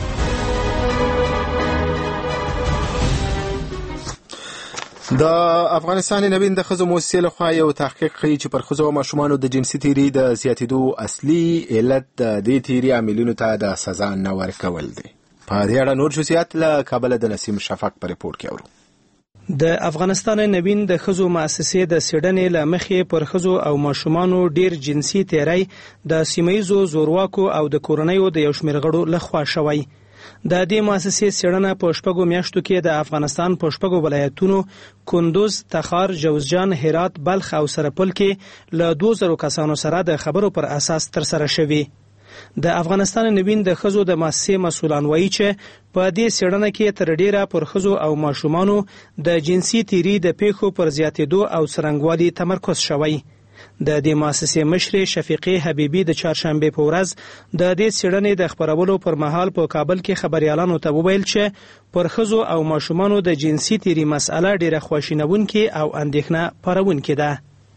د افغانستان نوین د ښځو موسسې لخوا یو تحقیق کوي چې پر ښځو او ماشومانو د جنسي تیري د زیاتېدو اصلي علت د دې تیري عاملینو ته د سزا نه ورکول دي. په دې اړه نور جزئیات له کابل د نسیم شفق په ریپورت کې اورو. د افغانستان نوین د ښځو مؤسسې د سیډنې له مخې پر ښځو او ماشومانو ډیر جنسي تیری د سیمایزو زورواکو او د کورنیو د یو شمېر غړو لخوا شوی. د دې مؤسسې څېړنه په شپږو میاشتو کې د افغانستان په شپږو ولایتونو کندوز، تخار، جوزجان، هرات، بلخ او سرپل کې له دوه زره کسانو سره د خبرو پر اساس ترسره شوې. د افغانستان نوین د ښځو د مؤسسې مسؤلان وایي چې په دې څېړنه کې تر ډیره پر ښځو او ماشومانو د جنسي تیري د پیښو پر زیاتېدو او څرنګوالي تمرکز شوی. د دې مؤسسې مشر شفیقې حبیبي د چهارشنبه په ورځ د دې څېړنې د خبرولو پر مهال په کابل کې خبريالانو ته وویل چې پر ښځو او ماشومانو د جنسي تیري مسأله ډېره خواشینونکې او اندېښنه پارونکې ده.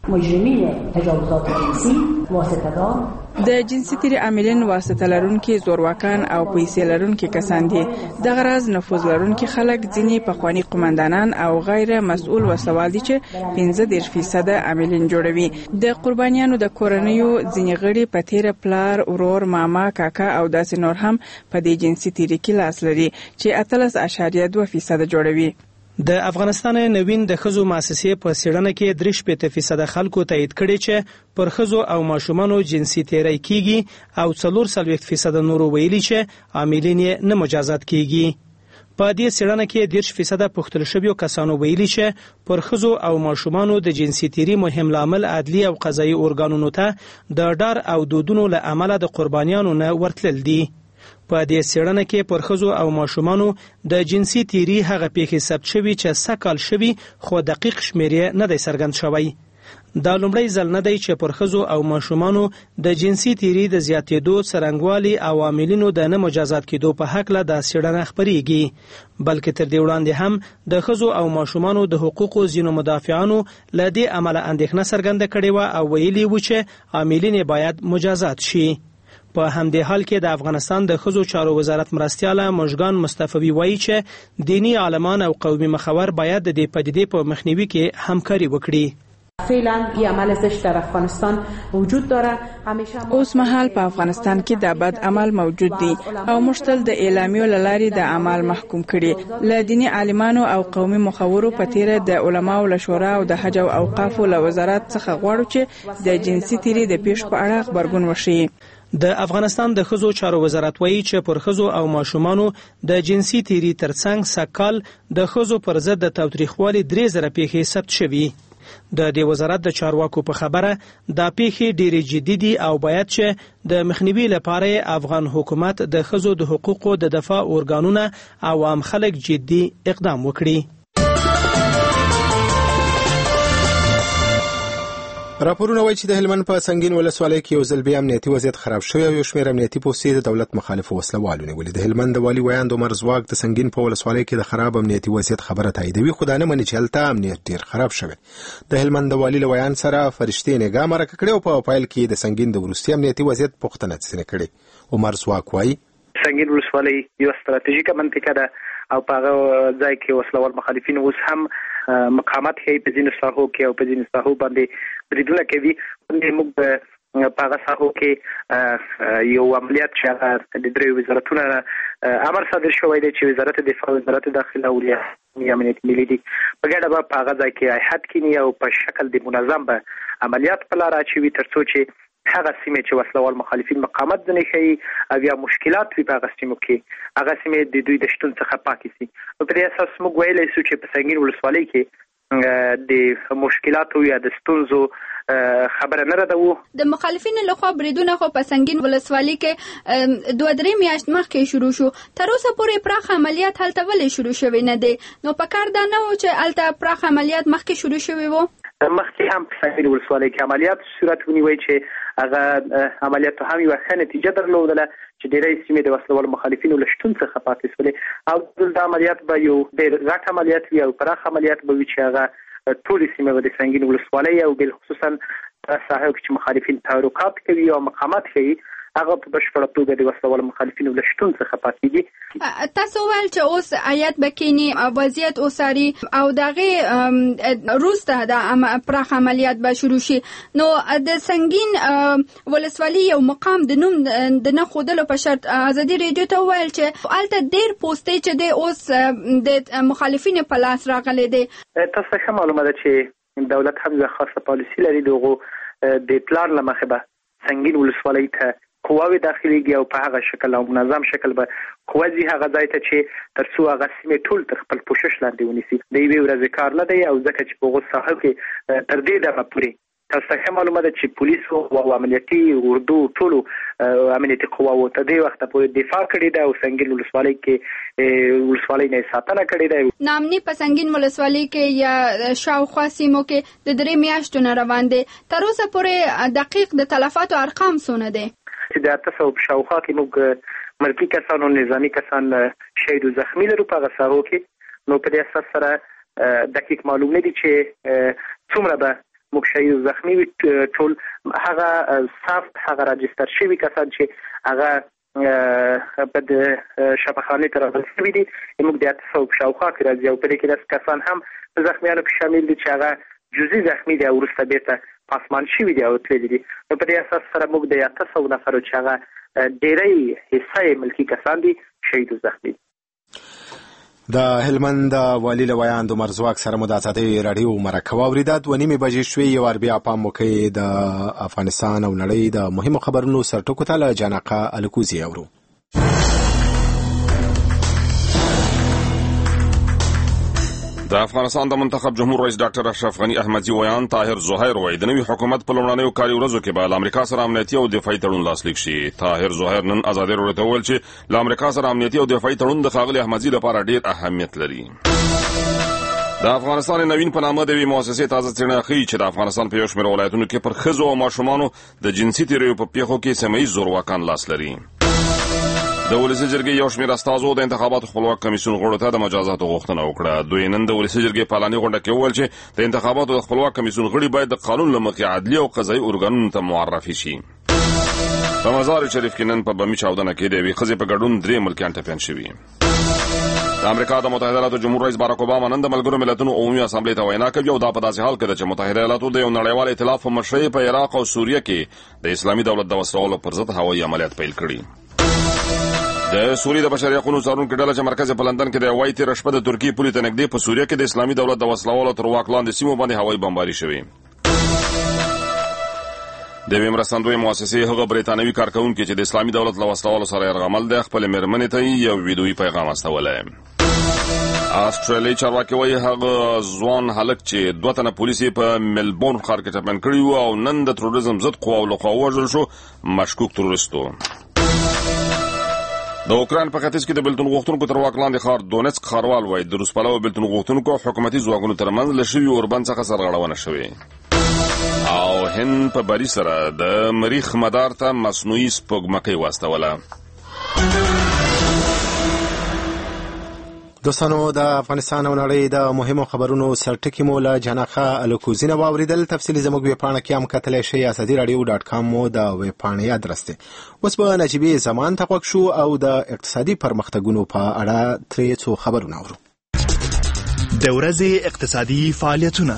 مجرمین تجاوزات جنسی واسطه‌دار د جنسي تیري عاملین واسطه لرونکي زورواکان او پیسې لرونکي کسان دي. د غرض نفوذ لرونکي خلک ځینې پخوانی قومندانان او غیر مسؤل وسوال دي چې پنځه دېرش فیصد عاملین جوړوي. د قربانیانو د کورنیو ځینې غړي په تیر پلار، ورور، ماما، کاکا او داسې نور هم په دې جنسي تیري کې لاس لري چې اتلس اعشاریه دوه فیصد جوړوي. د افغانستان نوین د ښځو مؤسسې په څېړنه کې درې شپېته فیصده خلکو تایید کړي چې پر ښځو او ماشومانو جنسي تیری کیږي او څلور څلوېښت فیصده نورو ویلي چې عاملین یې نه مجازات کیږي. په دې څېړنه کې دېرش فیصده پوښتل شویو کسانو ویلي چې پر ښځو او ماشومانو د جنسي تیري مهم لامل عدلي او قضایي ارګانونو ته د ډار او دودونو له امله د قربانیانو نه ورتلل دي. په دې څېړنه کې پر ښځو او ماشومانو د جنسي تیري هغه پیښې ثبت شوي چې سږ کال شوي خو دقیق شمېر یې نه دی څرګند شوی. دا لومړی ځل نه دی چې پر ښځو او ماشومانو د جنسي تیري د زیاتېدو، څرنګوالي او عاملینو د نه مجازات کېدو په هکله دا څېړنه خپرېږي. بلکې تر دې وړاندې هم د ښځو او ماشومانو د حقوقو ځینو مدافعانو له دې امله اندېښنه څرګنده کړې وه او ویلي وو چې عاملین باید مجازات شي. په همدې حال کې د افغانستان د ښځو چارو وزارت مرستیاله مژګان مصطفی وایي چې دینی عالمان او قومي مخور باید د دې پدیدې په مخنیوي کې همکاري وکړي. فعلا یه عمل زشت در افغانستان وجود داره. اوس مهال په افغانستان کې د بد عمل موجود دي او مشتل د اعلامیو لارې د عمل محکوم کړي. له دینی عالمانو او قومي مخورو په تیر د علماو له شورا او د حج او اوقافو له وزارت څخه غواړو چې د جنسي تیري د پیښ په اړه خبرګون وشي. د افغانستان د ښځو چارو وزارت وایي چې پر ښځو او ماشومانو د جنسي تیري ترڅنګ سږ کال د ښځو پر ضد د تاوتریخوالي درې زره پیښې ثبت شوي. د دې وزارت د چارواکو په خبره دا پیښې ډېرې جدي دي او باید چې د مخنیوي لپاره افغان حکومت د ښځو د حقوقو د دفاع ارګانونه او عام خلک جدي اقدام وکړي. راپورونه وایي چې د هلمند په سنگین ولسوالۍ کې یو ځل بیا امنیتي وضعیت خراب شوی او یو شمېر امنیتي پوستې د دولت مخالفو وسلوالو نیولي. د هلمند د والي ویاند عمر زواک د سنگین په ولسوالۍ کې د خراب امنیتي وضعیت خبره تاییدوي، خو دا نه مني چې هلته امنیت ډېر خراب شوی. د هلمند د والي له ویاند سره فرشتې نګاه مرکه کړې او په پیل کې د سنگین د وروستي امنیتي وضعیت پوښتنه څنګه کړې. عمر زواک وایي سنگین ولسوالۍ یو ستراتیژیکه منطقه ده او په هغه ځای کې وسلوال مخالفین اوس هم مقاومت کوي. په ځینو ساحو کې او په ځینو ساحو باندې بریدونه کوي. موږ په هغه ساحو کې یو عملیات چې هغه د درې وزارتونو امر صادر شوی دی چې وزارت دفاع، وزارت داخله او امنیت ملي دي په ګډه به په هغه ځای کې ایحاد کینی او په شکل د منظم به عملیات په لار اچوي تر څو چې هغه سیمه چې وسلوال مخالفین مقاومت ځنې کوي او یا مشکلات وي په هغه سیمو کې هغه سیمه د دوی د شتون څخه پاکې شي. په دې اساس موږ ویلی شو چې په سنگین ولسوالۍ کې د مشکلاتو یا د ستونزو خبره نه راځو. د مخالفینو لخوا بریدونه خو په سنگین ولسوالۍ کې دوه درې میاشتې مخکې شروع شو. تر اوسه پورې پراخ عملیات هلته ولې شروع شوی نه دي؟ نو په کار دا نه و چې هلته پراخ عملیات مخکې شروع شوی وو؟ مخکې هم په سنگین ولسوالۍ کې عملیات صورت ونیوي چې هغه عملیات هم یو ښه نتیجه درلودله چې ډېری سیمې د وسلوال مخالفینو له شتون څخه پاتې شولې او دلته عملیات به یو ډېر غټ عملیات وي او پراخ عملیات به وي چې هغه ټولې سیمې به د سنگین ولسوالۍ او بالخصوصا ساحو کې چې مخالفین تحرکات کوي او مقاومت کوي هغه په بشپړه توګه د وسلوال مخالفینو له شتون څخه پاتې دي. تاسو ویل چې اوس آیات بکینی وضعیت اوساري او دغه روسته د پراخ عملیات به شروع شي. نو د سنگین ولسوالۍ یو مقام د نوم د نه خودلو په شرط ازادي ریډیو ته ویل چې الته ډېر پوسټې چې د اوس د مخالفینو په لاس راغلي دي. تاسو ښه معلومه ده چې دولت هم یو خاصه پالیسي لري دغه د پلان لمخه به سنگین ولسوالۍ ته قواوی داخليږي او په هغه شکل او منظم شکل به قوازي هغه ځای ته چې ترڅو هغه سیمه ټول تر خپل پوښښ لاندې ونیسي. د یوې ورځې کار نه دی او ځکه چې په غوسه ساحه کې تر دې دغه پورې تاسو ته معلومه ده چې پولیسو او امنیتي اردو ټولو امنیتي قواو ته د وخت پورې دفاع کړې ده او سنگین ولسوالۍ کې ولسوالۍ نه ساتنه کړې ده. نامني په سنگین ولسوالۍ کې یا شاوخوا سیمو کې د درې میاشتو نه روان دي. تر اوسه پورې دقیق د تلفاتو ارقام څونه دي؟ چې د تاسو په شاوخوا کې موږ ملکی کسان او نظامی کسان شهید او زخمی لرو په غسارو کې. نو په دې اساس سره دقیق معلوم نه دي چې څومره به موږ شهید او زخمی ټول هغه صاف هغه راجستر شوی کسان چې هغه په د شفاخانه تر رسیدي دي موږ د تاسو په شاوخوا کې راځي او په دې کې د کسان هم زخمیانو کې شامل دي چې هغه جزئی زخمی دي او ورسته بیرته پاسمان شوی دي او تللی دي. نو په دې اساس سره موږ د تاسو نفر چې هغه ډېری حصہ ملکی کسان دي شهید او زخمی. د هلمند والی لویان د مرزواک سره مو د ازادي رادیو مرکه واوریدات و نیمه بجې شوي یو اربیا پام وکي د افغانستان او نړۍ د مهمو خبرونو سرټکو ته له جانقه الکوزي اورو. د افغانستان د منتخب جمهور رئیس ډاکټر اشرف غنی احمدزي ویان طاهر زهیر وایي د نوي حکومت په لومړنیو کاري ورځو کې به له امریکا سره امنیتي او دفاعي تړون لاسلیک شي. طاهر زهیر نن ازادي رادیو ته وویل چې له امریکا سره امنیتي او دفاعي تړون د ښاغلي احمدزي لپاره ډېر اهمیت لري. د افغانستان نوین په نامه د یوې مؤسسې تازه څېړنه ښیي چې د افغانستان په یو شمېر ولایتونو کې پر ښځو او ماشومانو د جنسي تېریو په پیښو کې سیمه ییز زورواکان لاس لري. د ولسي جرګې یو شمېر استازو د انتخاباتو خپلواک کمیسیون غړو ته د مجازاتو غوښتنه وکړه. دوی نن د ولسي جرګې په اعلاني غونډه کې وویل چې د انتخاباتو د خپلواک کمیسیون غړي باید د قانون له مخې عدلي او قضایي ارګانونو ته معرفي شي. په مزار شریف کې نن په بمي چاودنه کې د یوې ښځې په ګډون درې ملکیان ټپیان شوي. د امریکا د متحده ایالاتو جمهور رئیس باراک اوباما نن د ملګرو ملتونو عمومي اسامبلې ته وینا کوي او دا په داسې حال کې ده چې متحده ایالاتو د یو نړیوال ائتلاف په مشرۍ په عراق او سوریه کې د اسلامي دولت د وسلوالو پر ضد هوایي عملیات پیل کړي. د سوریې د بشري حقوقو څارونکو ډله چې مرکز په لندن کې د وای تیر شپه د ترکیې پولې ته نږدې په سوریه کې د اسلامي دولت د وسلوالو تر واک لاندې سیمو باندې هوایي بمباري شوې. د یوې مرستندویې مؤسسې هغه بریتانوي کارکوونکي چې د اسلامي دولت له وسلوالو سره یرغمل دی خپلې مېرمنې ته یو ویډیویي پیغام استولی. استرالیایي چارواکي وایي هغه ځوان هلک چې دوه تنه پولیس یې په ملبورن ښار کې ټپیان کړي وو او نن د تروریزم ضد قواو لخوا ووژل شو مشکوک تروریست و. د اوکراین په ختیځ کې د بېلتون غوښتونکو تر واک لاندې ښار دونیتسک ښاروال وایي د روس پلوه بېلتون غوښتونکو حکومتي ځواکونو ترمنځ له شوي اوربند څخه سرغړونه شوې. او هند په بري سره د مریخ مدار ته مصنوعي سپوږمکۍ واستوله. دوستانو د افغانستان او نړۍ د مهمو خبرونو سرټکي مو له جانقه الکوزي نه واوریدل. تفصیلي زموږ ویبپاڼه کې هم کتلی شئ. ازادي رادیو ډاټ کام مو د ویبپاڼې ادرس دی. اوس به نجیبې زمان ته غوږ شو او د اقتصادي پرمختګونو په اړه ترې څو خبرونه اورو. د ورځې اقتصادي فعالیتونه.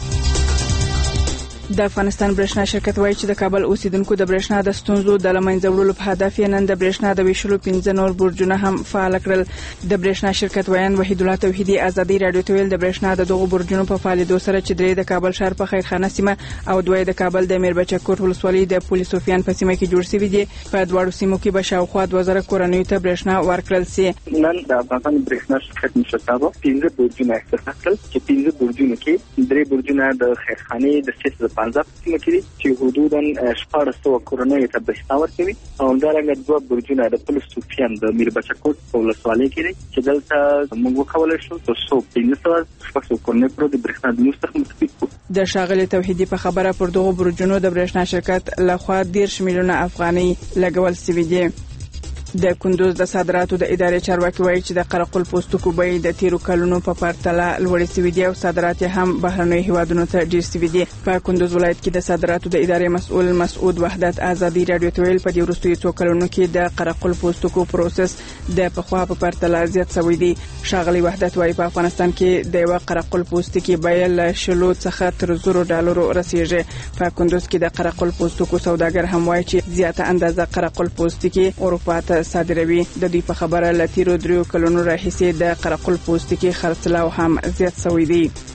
د افغانستان برېښنا شرکت وایي چې د کابل اوسیدونکو د برېښنا د ستونزو د له منځه وړلو په هدف یې نن د برېښنا د ویشلو پنځه نور برجونه هم فعال کړل. د برېښنا شرکت ویان وحید الله توحیدي ازادي رادیو ته ویل د برېښنا د دغو برجونو په فعالیدو سره چې درې د کابل ښار په خیرخانه سیمه او دوی د کابل د میربچه کوټ ولسوالۍ د پولیس سفیان په سیمه کې جوړ شوي دي. په دواړو سیمو کې به شاوخوا دوه زره کورنیو ته برېښنا ورکړل سي. نن د افغانستان برېښنا شرکت مشرتابه پنځه برجونه افتتاح کړل چې پنځه برجونه کې درې برجونه د خیرخانه د سیس د پنځه سیمه کې چې حدوداً شپږ سوه کورنیو ته برېښنا ورکوي او همدارنګه دوه برجونه د پولیس سفیان د میربچه کوټ په ولسوالۍ کې دي چې دلته موږ وکولی شو تر څو پنځه سوه شپږ سوه کورنیو پورې د برېښنا د نوښت څخه مستفید کړو. د ښاغلي توحیدي په خبره پر دغو برجونو د برېښنا شرکت لخوا دېرش میلیونه افغانۍ لګول سوي دي. د کندوز د صادراتو د ادارې چارواکي وایي چې د قرقل پوستکو بیې د تیرو کلونو په پرتله لوړې شوي دي او صادرات هم بهرنیو هیوادونو ته ډېر شوي دي. په کندوز ولایت کې د صادراتو د ادارې مسؤل مسعود وحدت ازادي رادیو ته ویل په دې وروستیو څو کلونو کې د قرقل پوستکو پروسس د پخوا په پرتله زیات شوی دی. ښاغلي وحدت وایي په افغانستان کې د یوه قرقل پوستکي بیه له شلو څخه تر زرو ډالرو رسیږي. په کندوز کې د قرقل پوستکو سوداګر هم وایي چې زیاته اندازه قرقل پوستکي اروپا ته صادروي. د دوی په خبره له تیرو دریو کلونو راهیسې د قرقل پوستکي خرڅلاو هم زیات شوی دی.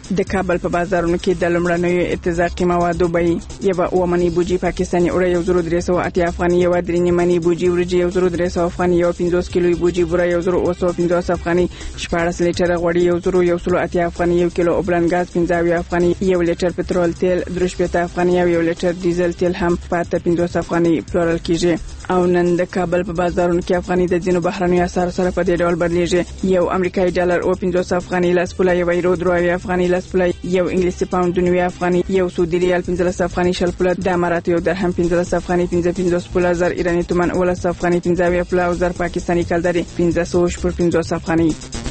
د کابل په بازارونو کې د لمړنیو اتفاقي موادو بیې یو اومنی بوجي پاکستاني اوري یو زرو درې سوه اتیا افغاني، یو درې نیمنی بوجي ورجې یو زرو درې سوه افغاني، یو پنځوس کیلو بوجي بوره یو زرو اوه سوه پنځوس افغاني، شپاړس لیټر غوړي یو زرو یو سلو اتیا افغاني، یو کیلو اوبلن غاز پنځه اویا افغاني، یو لیټر پټرول تیل درې شپېته افغاني او یو لیټر ډیزل تیل هم په پنځوس افغاني پلورل کیږي. او نن د کابل په بازارونو کې افغاني د ځینو بهرنیو اسعارو سره په دې ډول بدلیږي. یو امریکایي ډالر او پنځوس افغاني، لاس پوله یو یورو درې افغاني، لاس پوله یو انګلیسي پاوند نوي افغاني، یو سعودي ریال پنځلس افغاني، شل پوله د اماراتو یو درهم پنځلس افغاني، پنځه پنځوس پوله زر ایراني تومان ولس افغاني، پنځه اویا پوله او زر پاکستاني کلداري پنځه سوه شپږ پنځوس افغاني.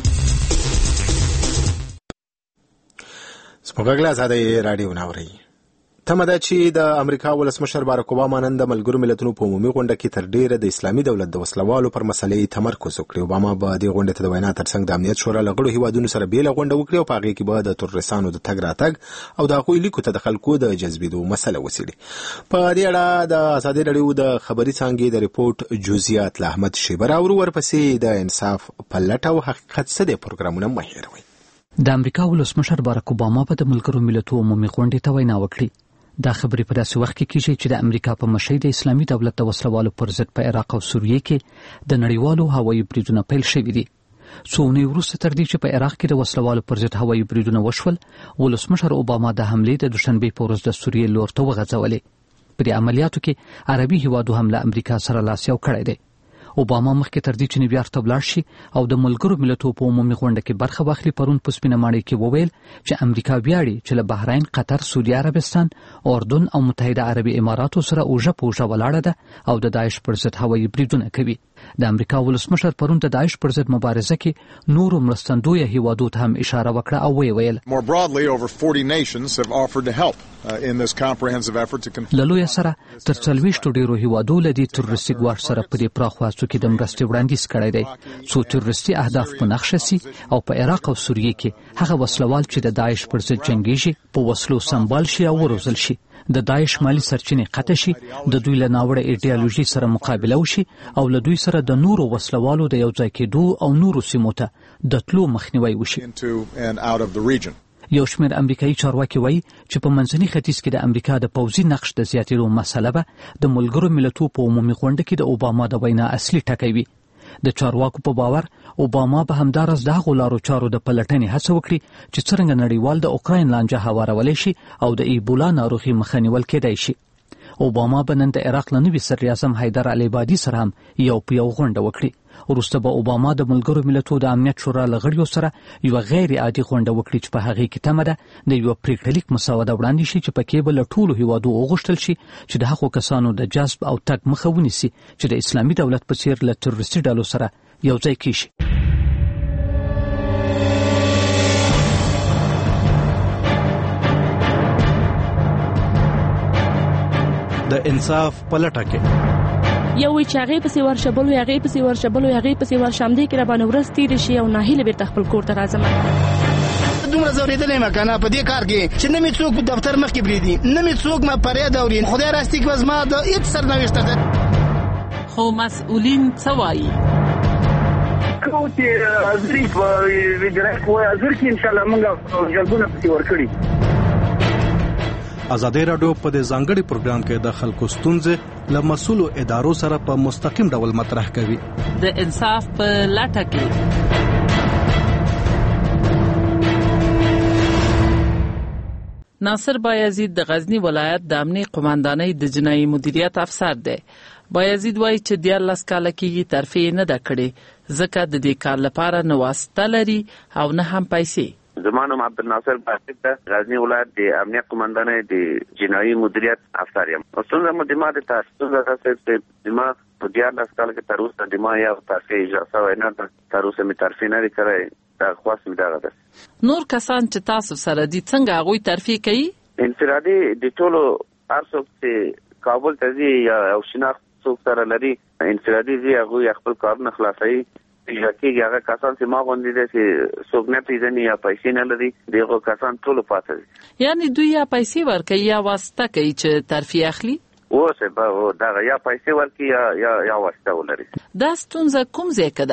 سپوږمۍ آزادۍ رادیو ناوري تمه ده چې د امریکا ولسمشر باراک اوباما نن د ملګرو ملتونو په عمومي غونډه کې تر ډیره د اسلامي دولت د وسلوالو پر مسلې تمرکز وکړي. اوباما به د غونډې ته د وینا ترڅنګ د امنیت شورا له غړو هیوادونو سره بیله غونډه وکړي او په هغې کې به د تروریستانو د تګ راتګ او د هغوی لیکو ته د خلکو د جذبېدو مسله وڅېړي. په دې اړه د ازادي راډیو د خبري څانګې د ریپورټ جزئیات له احمد شیبه راوړو. ورپسې د انصاف په لټه او حقیقت څه دی پروګرامونه مه هېروئ. د امریکا ولسمشر باراک اوباما په د ملګرو ملتونو عمومي غونډې ته وینا وکړي. دا خبرې په داسې وخت کې کیږي چې د امریکا په مشرۍ د اسلامي دولت د وسلوالو پر ضد په عراق او سوریه کې د نړیوالو هوایي بریدونه پیل شوي دي. څو اونۍ وروسته تر دې چې په عراق کې د وسلوالو پر ضد هوایي بریدونه وشول، ولسمشر اوباما د حملې د دوشنبې په ورځ د سوریې لور ته وغځولې. په دې عملیاتو کې عربي هیوادو هم له امریکا سره لاس یو کړی دی. اوباما مخکې تر دې چې نیویارک ته ولاړ شي او د ملګرو ملتونو په عمومي غونډه کې برخه واخلي، پرون په سپینه ماڼۍ کې وویل چې امریکا ویاړي چې له بحرین، قطر، سعودي عربستان، اردن او متحده عربي اماراتو سره اوژه په اوژه ولاړه ده او د داعش پر ضد هوایي بریدونه کوي. د امریکا ولسمشر پرون د داعش پر ضد مبارزه کې نورو مرستندویه هیوادو ته هم اشاره وکړه او ویې ویل More broadly, over forty nations have offered to help uh, in this comprehensive effort to confront. له لویه سره تر څلوېښتو ډېرو هیوادو له دې تروریستي ګواښ سره په دې پراخو هڅو کې د مرستې وړاندیز کړی دی څو تروریستي اهداف په نښه سي او په عراق او سوریه کې هغه وسلوال چې د داعش پر ضد جنګیږي په وسلو سمبال شي او وروزل شي، د داعش مالی سرچینې قطع شي، د دوی له ناوړه ایډیالوژي سره مقابله وشي او له دوی سره د نورو وسلوالو د یو ځای کېدو او نورو سیمو ته د تلو مخنیوی وشي. یو شمېر امریکایي چارواکي وایي چې په منځني ختیځ کې د امریکا د پوځي نقش د زیاتېدو مسله به د ملګرو ملتونو په عمومي غونډه کې د اوباما د وینا اصلي ټکی وي. د چارواکو په باور اوباما به همدارس د هغو لارو چارو د پلټنې هڅه وکړي چې څرنګه نړیوال د اوکراین لانجه هوارولی شي او د ایبولا ناروغي مخه نیول کېدای شي. اوباما به نن د عراق له نوي صدراعظم حیدر العبادي سره هم یو په یو غونډه وکړي. وروسته به اوباما د ملګرو ملتونو د امنیت شورا له غړیو سره یوه غیر عادي غونډه وکړي چې په هغې کې تمه ده د یوه پرېکړلیک مسوده وړاندې شي چې پکې به له ټولو هیوادو وغوښتل شي چې د هغو کسانو د جذب او تګ مخه ونیسي چې د اسلامي دولت په څېر له تروریستي ډلو سره یو ځای کیږي. د انصاف په لټه کې یو وی چې هغې پسې ورشه، بل وی هغې پسې ورشه، بل وی هغې پسې ورشه، همدې کې راباندې ورځ تېرې شي او ناهیله بېرته خپل کور ته راځم. دومره ځورېدلی یم که نه په دې کار کې چې نه مې څوک په دفتر مخکې پرېږدي، نه مې څوک ما فریاد اوري. خدای راستي کې به زما د هېڅ سرنوشت ده. خو مسؤلین څه وایي؟ کوم چې حاضري په وجرایت وایي حاضر کې انشاءالله موږ جلبونه پسې ورکړي. ازادي راډیو په دې ځانګړي پروګرام کې د خلکو ستونزې له مسؤلو ادارو سره په مستقیم ډول مطرح کوي. د انصاف په لټه کې ناصر بایزید د غزنی ولایت د امنیه قوماندانۍ د جنایي مدیریت افسر دی. بایزید وایي چې دیارلس کاله کېږي ترفیع نه ده کړې ځکه د دې کار لپاره نه واسطه لري او نه هم پیسې. زما نوم عبدالناصر باسط ده، غزنی ولایت د امنیه قوماندانۍ د جنایي مدیریت افسر یم. ستونزه مو د ما د ستونزه ده چې د ما په دیارلس کال کې تر اوسه د ما یو ترفیع اجرا شوی نه ده، تر اوسه مې ترفیع نه دی کړی. دا خواست مې دغه ده. نور کسان چې تاسو سره دي څنګه هغوی ترفیع کوي؟ انفرادي د ټولو هر څوک چې کابل ته ځي او شناخت څوک سره لري انفرادي ځي هغوی خپل کارونه خلاصوي. اجرا کېږي هغه کسان چې ما غوندې دي چې څوک نه پېژني یا پیسې نه لري دغه کسان ټولو پاته دي. یعنې دوی یا پیسې ورکوي یا واسطه کوي چې ترفیع اخلي؟ اوس به دغه یا پیسې ورکوي یا یا واسطه ولري. دا ستونزه کوم ځای کې ده؟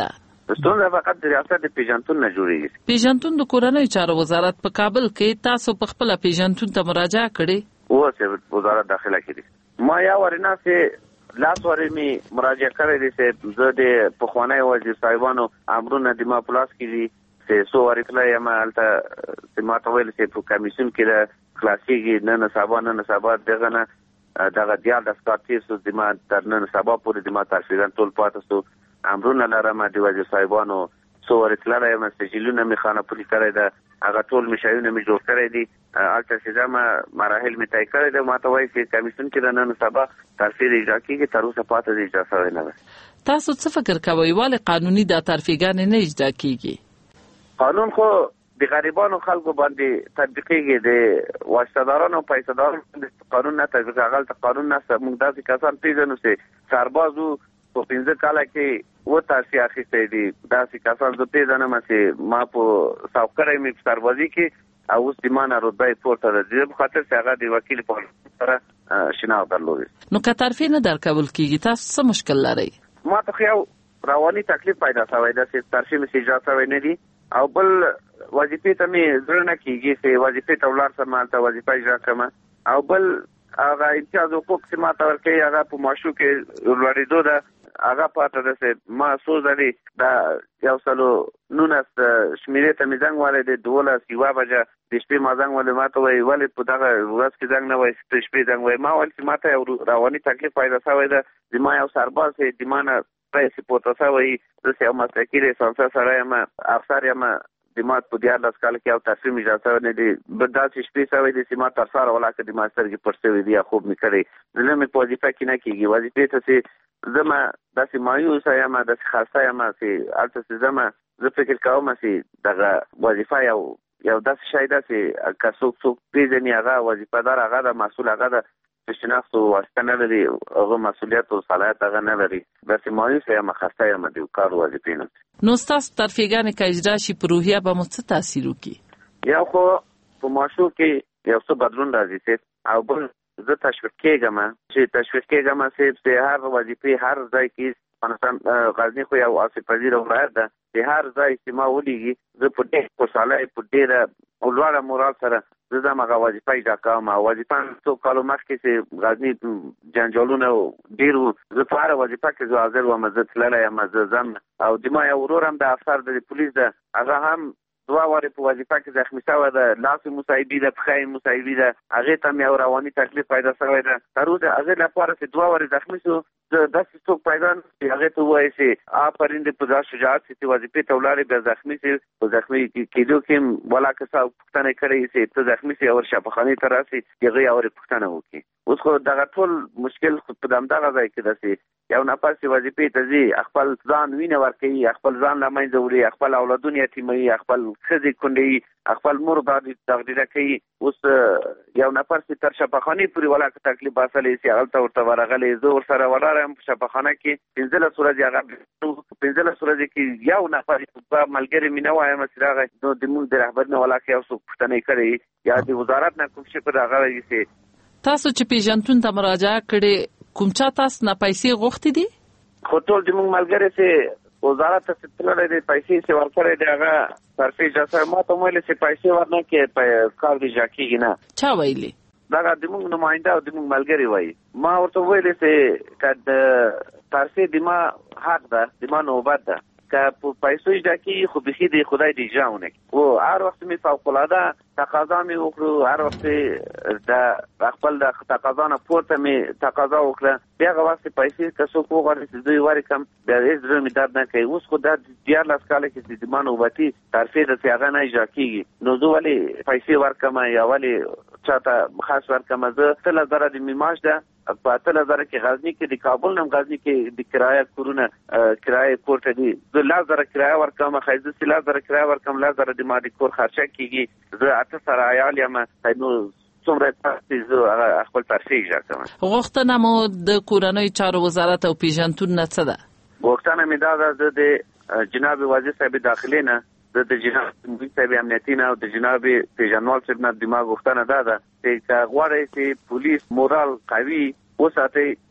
ستونزه فقط د ریاست د پیژنتون نه جوړیږي. پیژنتون د کورنۍ چارو وزارت په کابل کې تاسو په خپل پیژنتون ته مراجعه کړې؟ او چې وزارت داخله کړي ما یا ورنه چې لاس ورې می مراجعه کړې دي چې زه د پخوانی وزیر صاحبانو امرونه د ما پلاس کړي چې سو ورکله یم هلته چې ما ته ویل چې په کمیسیون کې د خلاصېږي نن سبا نن سبا دغه نه دغه دیارلس کال تېر سو د ما تر نن سبا پورې د ما ترفیدان ټول پاتې سو امرونه لرم د وزیر صاحبانو څو ورکله یم سجلونه مې خانه پلي کړی ده هغه ټول مشایونه مې جوړ کړی دي هلته چې زما مراحل مې طی کړی ده ما ته وایي چې کمیسیون کې د نن سبا ترفید اجرا کېږي تر اوسه پاته د اجرا شوی نه ده. تاسو څه فکر کوئ ولې قانوني دا ترفیګانې نه اجرا کېږي؟ قانون خو د غریبانو خلکو باندې تطبیقېږي د واسطه‌دارانو او پیسه‌دارانو باندې قانون نه تطبیق هغلته قانون نشته. موږ داسې کسان پېژنو چې سربازو په پنځه کاله کې و تاسې اخیستی دي. داسې کسان زه پېژنم چې ما په سوق کړی مې په سربازي کې او اوس د ما نه رتبه یې پورته ده د دې په خاطر چې هغه د وکیل په سره شناخت درلودې. نو که ترفیع نه درکول کېږي تاسو څه مشکل لرئ؟ ما ته خو یو رواني تکلیف پیدا شوی ده چې ترفیع مې اجرا شوی نه دي او بل وظیفې ته مې زړه نه کېږي چې وظیفې ته ولاړ شم هلته وظیفه اجرا کړم او بل هغه امتیاز حقوق چې ما ته ورکوي هغه په معاشو کې لوړېدو ده هغه پاته ده چې ما څو ځلې د یو سلو نولس شمېرې ته مې زنګ وهلی دی دولس یوه بجه د شپې ما زنګ وهلی ما ته وایي ولې په دغه ورځ کې زنګ نه وایي د شپې زنګ وایي ما ویل چې ما ته یو رواني تکلیف پیدا شوی ده د ما یو سرباز دی د ما نه پیسې پورته شوی زه یو مسلکي لیسانسه سړی یم افسر یم د ما په دیارلس کال کې یو ترفیع مې اجرا شوی نه دی داسې شپې شوی دی چې ما تر سهاره ولاکه د ما سترګې پټ شوي دي یا خوب مې کړی زه مې په وظیفه کې نه کېږي وظیفې ته چې زه مه داسې مایوسه یم داسې خسته یم چې هلته چې زه مه زه فکر کوم چې دغه وظیفه یو یو داسې شی ده چې که څوک څوک پېژني هغه وظیفهدار هغه ده مسؤل هغه ده چې شناخت او واسطه نه لري هغه مسؤلیت او صلاحیت هغه نه لري داسې مایوسه یم خسته یم د کار وظیفې نه. نو ستاسو ترفیګانې که اجرا شي په روحیه به مو څه تاثیر وکړي؟ یو خو په معاشو کې یو څه بدلون راځي او بل زه تشویق کېږم چې تشویق کېږم چې هر وظیفې هر ځای کې افغانستان غزني خو یو آسیب پذیره ولایت ده چې هر ځای چې ما ولیږي زه په ډېر خوشحالۍ په ډېره لوړه مورال سره زه ځم هغه وظیفه اجرا کوم او وظیفه څو کالو مخکې چې غزني جنجالونه ډېر وو زه په هره وظیفه کې زه حاضر وم زه تللی یم زه ځم او د ما یو ورور هم د افسر د پولیس ده هغه هم دوه وارې په وظیفه کې زخمي شوی ده لاس یې مصیبي ده پښه یې مصیبي ده هغې ته هم یو رواني تکلیف پیدا شوی ده تر اوسه هغې لپاره چې دوه وارې زخمي شو زه داسې څوک پیدا نه چې هغې ته ووایي چې آفرین دې په دا شجاعت چې وظیفې ته ولاړې بیا زخمي شي په زخمي کېدو کې هم ولاکه څه پوښتنه کړې چې ته زخمي شي او شفاخانې ته راسي هغې یوارې پوښتنه وکړي. اوس خو دغه ټول مشکل په همدغه ځای کې ده چې یو نفر چې وظیفې ته ځي خپل ځان وینه ورکوي خپل ځان له منځه وړي خپل اولادونه یتیموي خپل ښځې کونډوي خپل مور تقدیره کوي. اوس یو نفر چې تر شفاخانې پورې ولاکه تکلیف باسلی چې هغلته ورته ورغلی زه ورسره ولاړ یم په شفاخانه کې پنځلس ورځې هغه پنځلس ورځې کې یو نفر ملګري مې نه وایم چې راغی نو د موږ د رهبري نه ولاکه یو څوک پوښتنې کړې یا د وزارت نه کوم شي پر هغه وایي چې تاسو چې پیژنتون ته مراجعه کړې کوم چا تاسو نه پیسې غوښتې دي؟ خو ټول زموږ ملګري چې وزارت ته تللی دی پیسې چې ورکړی دی هغه ترفیع اجرا شوی ما ته ویلې چې پیسې ورنه کړې کار دې اجرا کېږي نه. چا ویلي؟ دغه زموږ نماینده او زموږ ملګري وایي. ما ورته ویلې چې که د ترفیع د ما حق ده د ما نوبت ده که په پیسو اجرا کېږي خو بیخي د خدای د اجرا ونه کړي و هر وخت مې فوقالعاده تقاضا مې وکړو هر وخت د خپل د تقاضا نه پورته مې تقاضا وکړه بیا هغه وخت پیسې که څوک وغواړي چې دوی ورکړم بیا هېڅ زړه مې درد نه کوي. اوس خو دا دیارلس کاله کې چې د ما نوبتي ترفیع ده چې هغه نه اجرا کېږي نو زه ولې پیسې ورکړم یا ولې چاته خاص ورکړم. زه اتلس زره د مې معاش ده په اتلس زره کې غزني کې د کابل نه غزني کې د کرایه کورونه کرایه کور ته دي زه لس زره کرایه ورکوم ښایي زه چې لس زره کرایه ورکوم لس زره د ما د کور خرچه کېږي زه اته سره عیال یم نو څومره پاتې زه خپل ترفیع اجرا کوم. غوښتنه مو د کورنۍ چارو وزارت او پیژنتون نه څه ده؟ غوښتنه مې دا ده زه د جناب وزیر صاحب داخلي نه زه د جناب محیط صاحب امنیتي نه او د جناب پیژنوال صاحب نه د ما غوښتنه دا ده چې که غواړئ چې پولیس مورال قوي وساتئ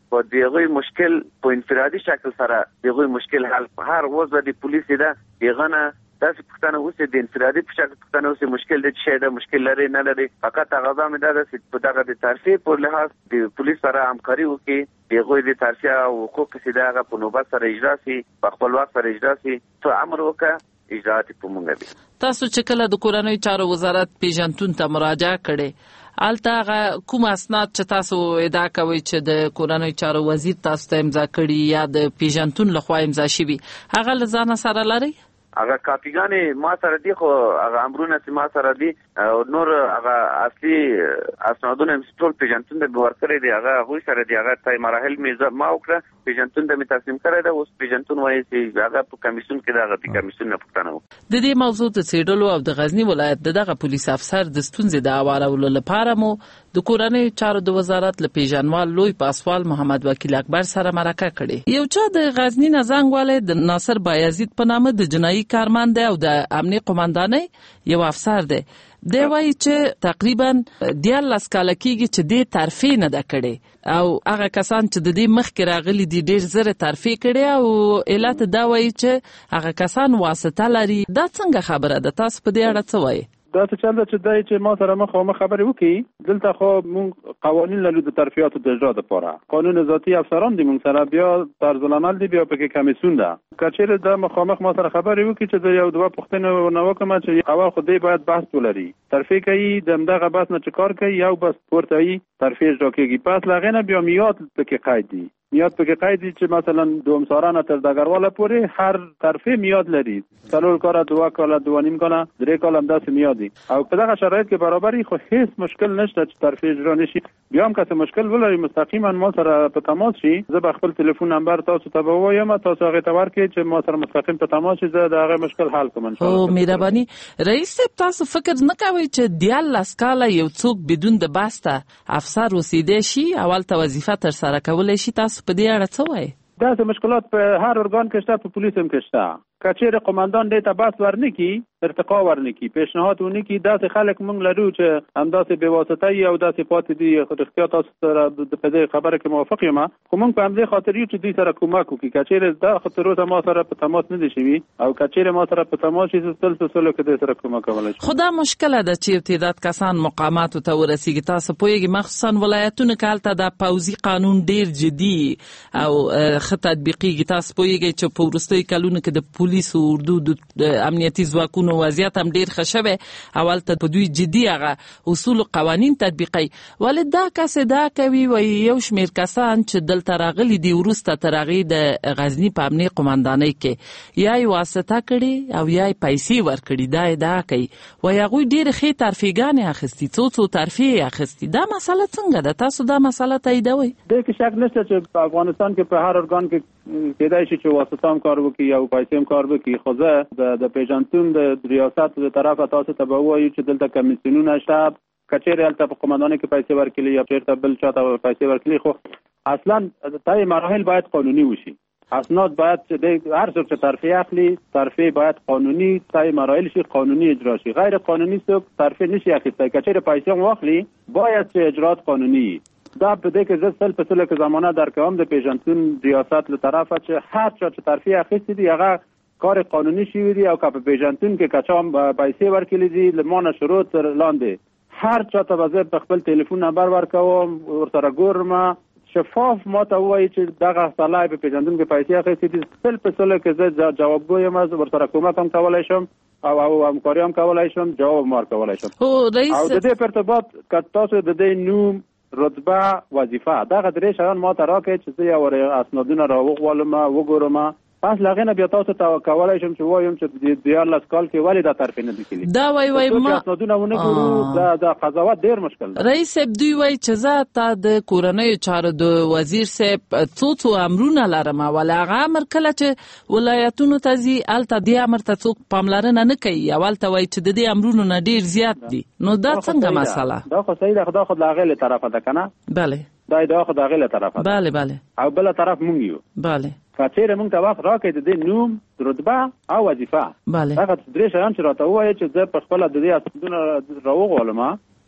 په دغه مشکل په انفرادي شکل سره دغه مشکل حل هر وځه د پولیس ده دغه تاسو پښتنه اوسه د انفرادي په شکل پښتنه اوسه مشکل د شه د مشکل لري نه لري فقط هغه ځم ده چې په دغه د ترفیع په لحاظ د پولیس سره همکاري وکړي دغه د ترفیع او حقوق سیده په نوبت سره اجرا شي په خپل وخت سره اجرا شي ته امر وکړه اجرات په مونږ دي. تاسو چې کله د کورنۍ چارو وزارت پیژنتون ته مراجعه کړې الته کوم اسناد چې تاسو ادعا کوي چې د کورنۍ چارو وزیر تاسو ته امضا کړی یا د پیژنتون لخوا امضا شوی هغه لزانه سره لري؟ هغه کاپیګانې ما سره دي خو هغه امرونه چې ما سره دي او نور هغه اصلي اسنادونه ټول پیژنتون د ورکړې دي هغه غوښ سره دي هغه تای مراحل می ما وکړه پیژنتون د می تقسیم کړی دا اوس پیژنتون وایي چې هغه په کمیسیون کې دا غوښتي کمیسیون نه پښتنه د دې موضوع ته سیډلو او د غزنی ولایت دغه پولیس افسر د ستونزې د اوارولو لپاره مو د کورنۍ چارو د وزارت له پیژنوال لوی پاسوال محمد وکیل اکبر سره مرکه کړې. یو چا د غزنی نه زنګ والے د ناصر بایزید په نامه د جنایي کارمند او د امنیه قومندانۍ یو افسر دی. دی وایي چې تقریبا دیارلس کاله کېږي چې دې ترفیع نه ده کړې او هغه کسان چې د دې مخکې راغلي دي ډېر زره ترفیع کړې او علت دا وایي چې هغه کسان واسطه لري. دا څنګه خبره ده؟ تاسو په دې اړه څه وایي؟ دا څه چل ده چې دای چې ما سره مخامخ خبرې وکړي دلته خو مونږ قوانین لرو د ترفیعاتو د اجرا لپاره قانون ذاتی افسران دي مونږ سره بیا طرز العمل دی بیا پکې کمیسیون ده که چیرې دا مخامخ ما سره خبرې وکړي چې د یو دوه پوښتنې ورنه وکړم چې اول خو دی باید بحث ولري ترفیع کوي د همدغه بحث نه چې کار کوي یو بس پورته وي ترفیع اجرا کېږي پس له هغې نه بیا میاد پکې قید دي میاد پکې قید دي چې مثلا دوم سارانه تر ډګرواله پورې هر ترفیع میاد لري څلور کاله دوه کاله دوه نیم کاله درې کاله همداسې میاد دي او په دغه شرایط کې برابري خو هیڅ مشکل نشته چې ترفیع اجرا نشي. بیا هم که مشکل ولري مستقیما ما سره په تماس شي زه به خپل تلیفون نمبر تاسو ته ووایم تاسو هغې ته ورکړئ چې ما سره مستقیم په تماس شي زه د هغې مشکل حل کوم ان شاء الله. او مهرباني رئیس صاحب تاسو فکر نه کوئ چې دیارلس کاله یو څوک بدون د باسته افسر اوسېدی شي اول ته وظیفه ترسره کولی شي؟ تاسو په دې اړه څه وایئ؟ داسې مشکلات په هر ارګان کې شته په پولیس هم کې شته که چیرې قماندان دې ته بحث ورنکړي ارتقا ورنکړي پیشنهاد ونکړي داسې خلک موږ لرو چې همداسې بې واسطه یي او داسې پاتې دي رښتیا تاسو سره په دې خبره کې موافق یم خو موږ په همدې خاطر یو چې دوی سره کومک وکړي که چیرې دا خو تر اوسه ما سره په تماس نه دي شوي او که چیرې ما سره په تماس شي زه تل په سلو کې دې سره کومک کولی شم. خو دا مشکله ده چې یو تعداد کسان مقاماتو ته ورسیږي تاسو پوهېږئ مخصوصا ولایتونو کې هلته دا پوځي قانون ډېر جدي او ښه تطبیقېږي تاسو پوهېږئ چې په وروستیو کلونو کې د پولیسو اردو د امنیتي ځواکونو وضعیت هم ډېر ښه شوی او هلته په دوی جدي هغه اصول قوانین تطبیقوي ولې دا کس دا کوي وایي یو شمېر کسان چې دلته راغلي دي وروسته تر هغې د غزني په امنیه قمندانۍ کې یا یې واسطه کړي او یا یې پیسې ورکړي دا ادعا کوي وایي هغوی ډېرې ښې ترفیګانې اخیستي څو څو ترفیې یې اخیستي. دا مسله څنګه ده؟ تاسو دا مسله تاییدوئ؟ دې کې شک نشته چې په افغانستان کې په هر ارګان کې کېدای شي چې واسطه هم کار وکړي او پیسې هم کار وکړي خو زه د پیژنتون د ریاست د طرفه تاسو ته به ووایو چې دلته کمیسیونونه شته که چیرې هلته په قمندانۍ کې پیسې ورکړي یا چېرته بل چا ته پیسې ورکړي خو اصلا تای مراحل باید قانوني وشي اسناد باید چې هر څوک چې ترفیع اخلي ترفیع باید قانوني تای مراحل شي قانوني اجرا شي غیر قانوني څوک ترفیع نشي اخیستی که چیرې پیسې هم واخلي باید چې اجرات قانوني دا په دې کې زه سل په سلو کې ضمانت درکوم د پیژنتون ریاست له طرفه چې هر چا چې ترفیع اخیستی دي هغه کار قانوني شوي دي او که په پیژنتون کې که چا پیسې ورکړي دي له ما نه شروع تر لاندې هر چا ته به زه په خپل تلیفون نمبر ورکوم ورسره ګورم شفاف ما ته ووایي چې دغه سړی په پیژنتون کې پیسې اخیستې دي سل په سلو کې زه جوابګو یم ورسره کومک هم کولی شم او او همکاري هم کولی شم جواب هم ورکولی شم او د دې په ارتباط که تاسو د دې نوم رتبه وظیفه دغه درې شیان ما ته راکړئ چې زه یو اسنادونه راوغواړم وګورم پس لاغې نه بیا تاسو ته کولی شم چې وایم چې دیارلس کال کې ولې دا ترفیع نه دي کړي دا وایي وایي ما اسنادونه ونه ګورو دا قضاوت ډېر مشکل ده. رئیس صاحب دوی وایي چې زه تا د کورنیو چارو د وزیر صاحب څو څو امرونه لرم ول هغه امر کله چې ولایتونو ته ځي هلته دې امر ته څوک پاملرنه نه کوي او هلته وایي چې د دې امرونو نه ډېر زیات دي نو دا څنګه مسله؟ دا خو صحیح ده دا خو د هغې له طرفه ده که نه؟ بله دا دا خو د هغې له طرفه ده بله بله او بله طرف مونږ یو بله که چیرې موږ ته وخت راکړئ د دې نوم رتبه او وظیفه بله هغه درې شیان چې راته ووایي چې زه په خپله د دې اسنادونه راوغواړم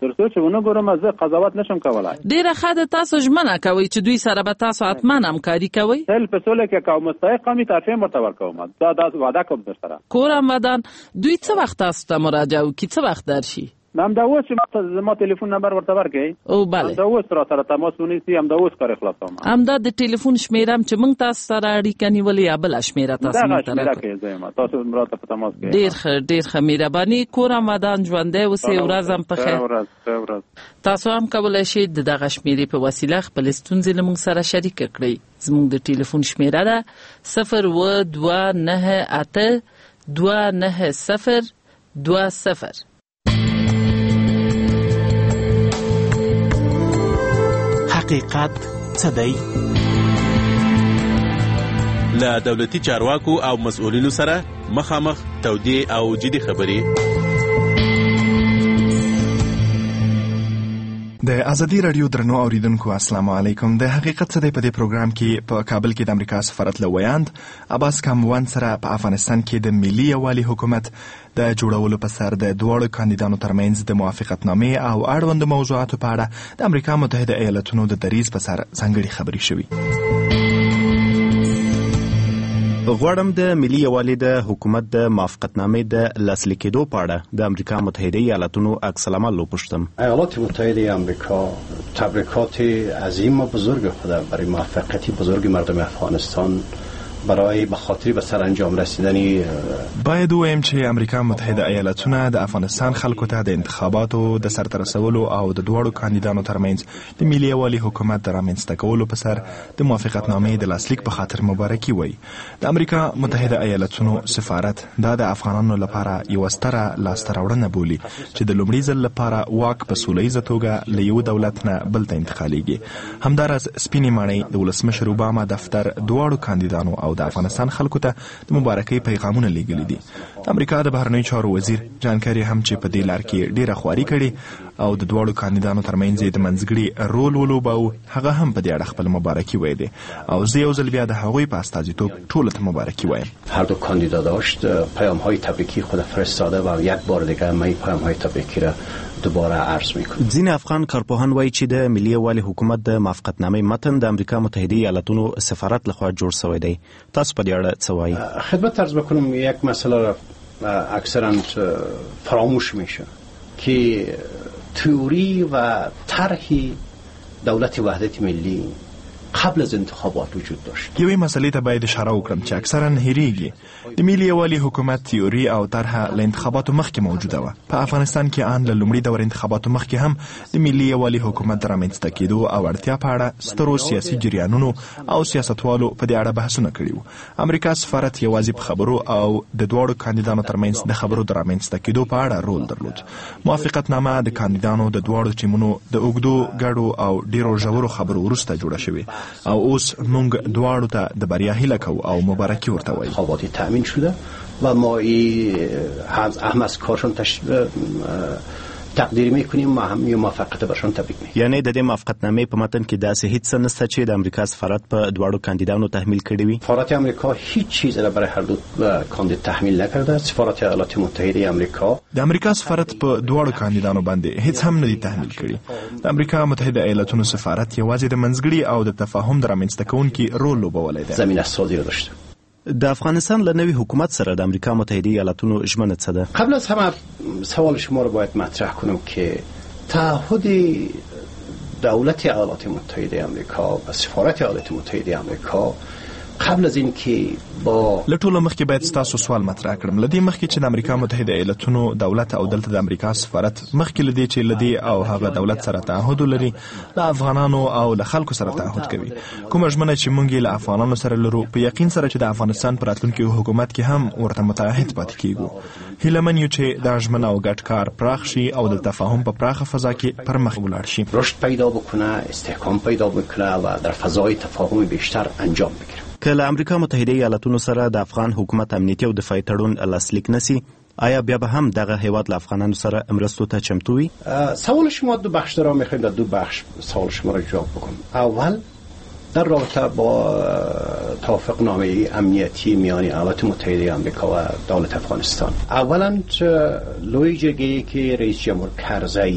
ترڅو چې ونه ګورم زه قضاوت نشم کولای. ډیره ښه تاسو ژمنه کوي چې دوی سره به تاسو حتما همکاري کوئ. تل په سوله کې کوم مستحق قومي تعرفه مرتبه کوم. دا د وعده کوم در سره. کورم ودان دوی څه وخت تاسو ته مراجعه وکړي څه وخت درشي؟ هم دا اوس چې ما ټلیفون نمبر ورته ورکړي. او bale. هم دا اوس را سره تماس ونیسي هم دا اوس کار خلاصوم. هم دا د ټلیفون شمیرم چې موږ تاسو سره اړیکه نیولې یا بل شمیره تاسو مونږ ته راکړئ. تاسو مراته په تماس کې. ډیر ښه ډیر ښه مهرباني. کورم ودان ژوندې اوسې ورځم په خیر. تاسو هم کولای شئ دغه شمیرې په وسیله خپل ستونزې له موږ سره شریک کړئ. زموږ د ټلیفون شمیره ده صفر و دوه نه اته دوه نه صفر دوه صفر. حقیقت څه دی؟ له دولتي چارواکو او مسؤلینو سره مخامخ تودې او جدي خبرې. د ازادي رادیو درنو اوریدونکو السلام علیکم. د حقیقت څه دی په دې پروګرام کې په کابل کې د امریکا سفارت له ویاند عباس کاموان سره په افغانستان کې د ملي یووالي حکومت د جوړولو په سر د دواړو کاندیدانو ترمنځ د موافقتنامې او اړوند موضوعاتو په اړه د امریکا متحده ایالاتونو د دریځ په سر ځانګړي خبرې شوې. غواړم د ملي یووالي د حکومت د موافقتنامې د لاسلیک کېدو په اړه د امریکا متحده ایالاتونو عکس العمل وپوښتم. ایالات متحده آمریکا تبریکات عظیم و بزرگ خود برای موفقیت بزرگ مردم افغانستان برای به خاطر به سرانجام رسیدنی باید وایم چې امریکا متحده ایالاتونه د افغانستان خلکو ته د انتخاباتو د سرته رسولو او د دوړو کاندیدانو ترمنځ د ملي یووالي حکومت د رامنځته کولو په سر د موافقتنامې د لاسلیک په خاطر مبارکي وایي. د امریکا متحده ایالاتونو سفارت دا د افغانانو لپاره یو ستره لاسته راوړنه بولي چې د لومړي ځل لپاره واک په سولیزه توګه له یو دولت نه بل ته انتقالیږي. همداراز سپینې ماڼۍ د ولسمشر اوباما دفتر دوړو کاندیدانو او د افغانستان خلکو ته د مبارکۍ پیغامونه لیږلي دي. د امریکا د بهرنیو چارو وزیر جان کری هم چې په دې لار کې ډیره خواري کړې او د دوړو کاندیدانو ترمنځ د منځګړي رول ولوباو هغه هم په دې اړه خپل مبارکي ویلي او زه یو ځل بیا د هغوی په استازیتوب ټولو ته مبارکي وایم. هر دو کاندیدا داشت پیام‌های تبریکی خود فرستاده و یک بار دیگه من پیام‌های تبریکی را دوباره عرض میکنم. ځینې افغان کارپوهان وایي چې د ملي یووالي حکومت د موافقتنامې متن د امریکا متحده ایالاتونو سفارت لخوا جوړ شوی دی. تاسو په دې اړه څه وایي؟ خدمت عرض بکنم یک مسئله را اکثرا فراموش میشه که تئوری و طرح دولت وحدت ملی قبل از انتخابات وجود داشت. یوې مسلې ته باید اشاره وکړم چې اکثرا هېریږي. د ملي یووالي حکومت تیوري او طرحه له انتخاباتو مخکې موجوده وه. په افغانستان کې ان له لومړي دور انتخاباتو مخکې هم د ملي یووالي حکومت د رامنځته کېدو او اړتیا په اړه سترو سیاسي جریانونو او سیاستوالو په دې اړه بحثونه کړي وو. امریکا سفارت یوازې په خبرو او د دواړو کاندیدانو ترمنځ د خبرو د رامنځته کېدو په اړه رول درلود. موافقتنامه د کاندیدانو د دواړو ټیمونو د اوږدو ګډو او ډیرو ژورو خبرو وروسته جوړه شوې او اوس موږ دواړو ته د بریا هیله کوو او مبارکي ورته وایو. انتخابات تامین شده و ما هم از کارشون تقدیر میکنیم و هم یو موافقت برشون تبریک میگیم. یعنی د دې موافقتنامې په متن کې داسې هیڅ څه نشته چې د امریکا سفارت په دواړو کاندیدانو تحمیل کړی وي. سفارت امریکا هیڅ چیز را برای هر دو کاندید تحمیل نکرده. سفارت ایالات متحده امریکا د امریکا سفارت په دواړو کاندیدانو باندې هیڅ هم نه دی تحمیل کړی. د امریکا متحده ایالاتونو سفارت یوازې د منځګړي او د تفاهم د رامنځته کوونکي رول لوبولی دی. زمینه سازی را داشته. د افغانستان له نوي حکومت سره د امریکا متحده ایالاتونو ژمنه څه ده؟ قبل از همه سوال شما رو باید مطرح کنم که تعهد دولت ایالات متحده آمریکا و سفارت ایالات متحده آمریکا قبل از این که با لټوله مخکې باید تاسو سوال مطرح کړم. لدی مخکې چې د امریکا متحده ایالاتونو دولت او دلته د امریکا سفارت مخکې لدی چې لدی او هغه دولت سره تعهد لري د افغانانو او د خلکو سره تعهد کوي. کوم ژمنه چې مونږ له افغانانو سره لرو په یقین سره چې د افغانستان پر راتلونکي حکومت کې هم ورته متعهد پاتې کیږو. هیله من یو چې د ژمنه او ګډ کار پراخ شي او د تفاهم په پراخه فضا کې پر مخ ولاړ شي. رشد پیدا بکنه، استحکام پیدا بکنه و در فضای تفاهم بیشتر انجام بگیره. که له امریکا متحده ایالاتونو سره د افغان حکومت امنیتي او دفاعي تړون لاسلیک نسی، آیا بیا به هم دغه هیواد له افغانانو سره مرستو ته چمتو وي؟ سوال شما دو بخش داره، میخوایم در دو بخش سوال شما را جواب بکنم. اول در رابطه با توافق نامه امنیتی میان ایالات متحده آمریکا و دولت افغانستان. اولا لوی جرگه‌ای که رئیس جمهور کرزی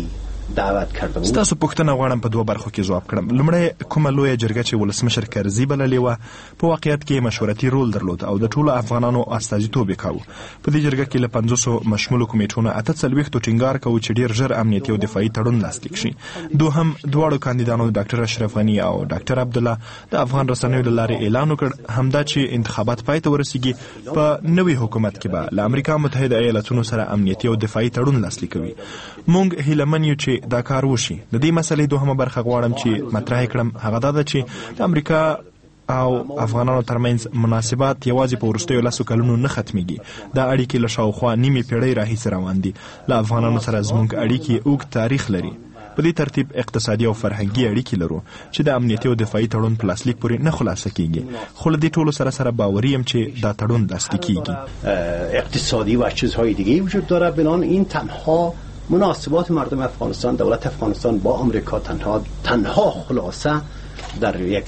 دعوت کرده بود. ستاسو پوښتنه غواړم په دوه برخو کې ځواب کړم. لومړی کومه لویه جرګه چې ولسمشر کرزي بللې وه په واقعیت کې مشورتي رول درلود او د ټولو افغانانو استازیتوب یې کاوه. په دې جرګه کې له پنځوسو مشمولو کمیټونو اته څلوېښتو ټینګار کوو چې ډېر ژر امنیتي او دفاعي تړون لاسلیک شي. دوهم دواړو کاندیدانو ډاکټر اشرف غني او ډاکټر عبدالله د افغان رسنیو له لارې اعلان وکړ همدا چې انتخابات پای ته ورسیږي په نوي حکومت کې به له امریکا متحده ایالتونو سره امنیتي او دفاعي تړون لاسلیکوي. موږ هیله من یو چې دا کار وشي. د دې مسلې دوهمه برخه غواړم چې مطرح کړم هغه دا ده چې د امریکا او افغانانو ترمنځ مناسبات یوازې په وروستیو لسو کلونو نه ختمیږي. دا اړیکې له شاوخوا نیمې پیړۍ راهیسې روان دي. له افغانانو سره زموږ اړیکې اوږد تاریخ لري. په دې ترتیب اقتصادي او فرهنګي اړیکې لرو چې د امنیتي او دفاعي تړون په لاسلیک پورې نه خلاصه کیږي. خو له دې ټولو سره سره باوري یم چې دا تړون لاسلیک کیږي. اقتصادی و چیزهای دیگه وجود داره. بنان این تنها مناسبات مردم افغانستان، دولت افغانستان با آمریکا تنها تنها خلاصه در یک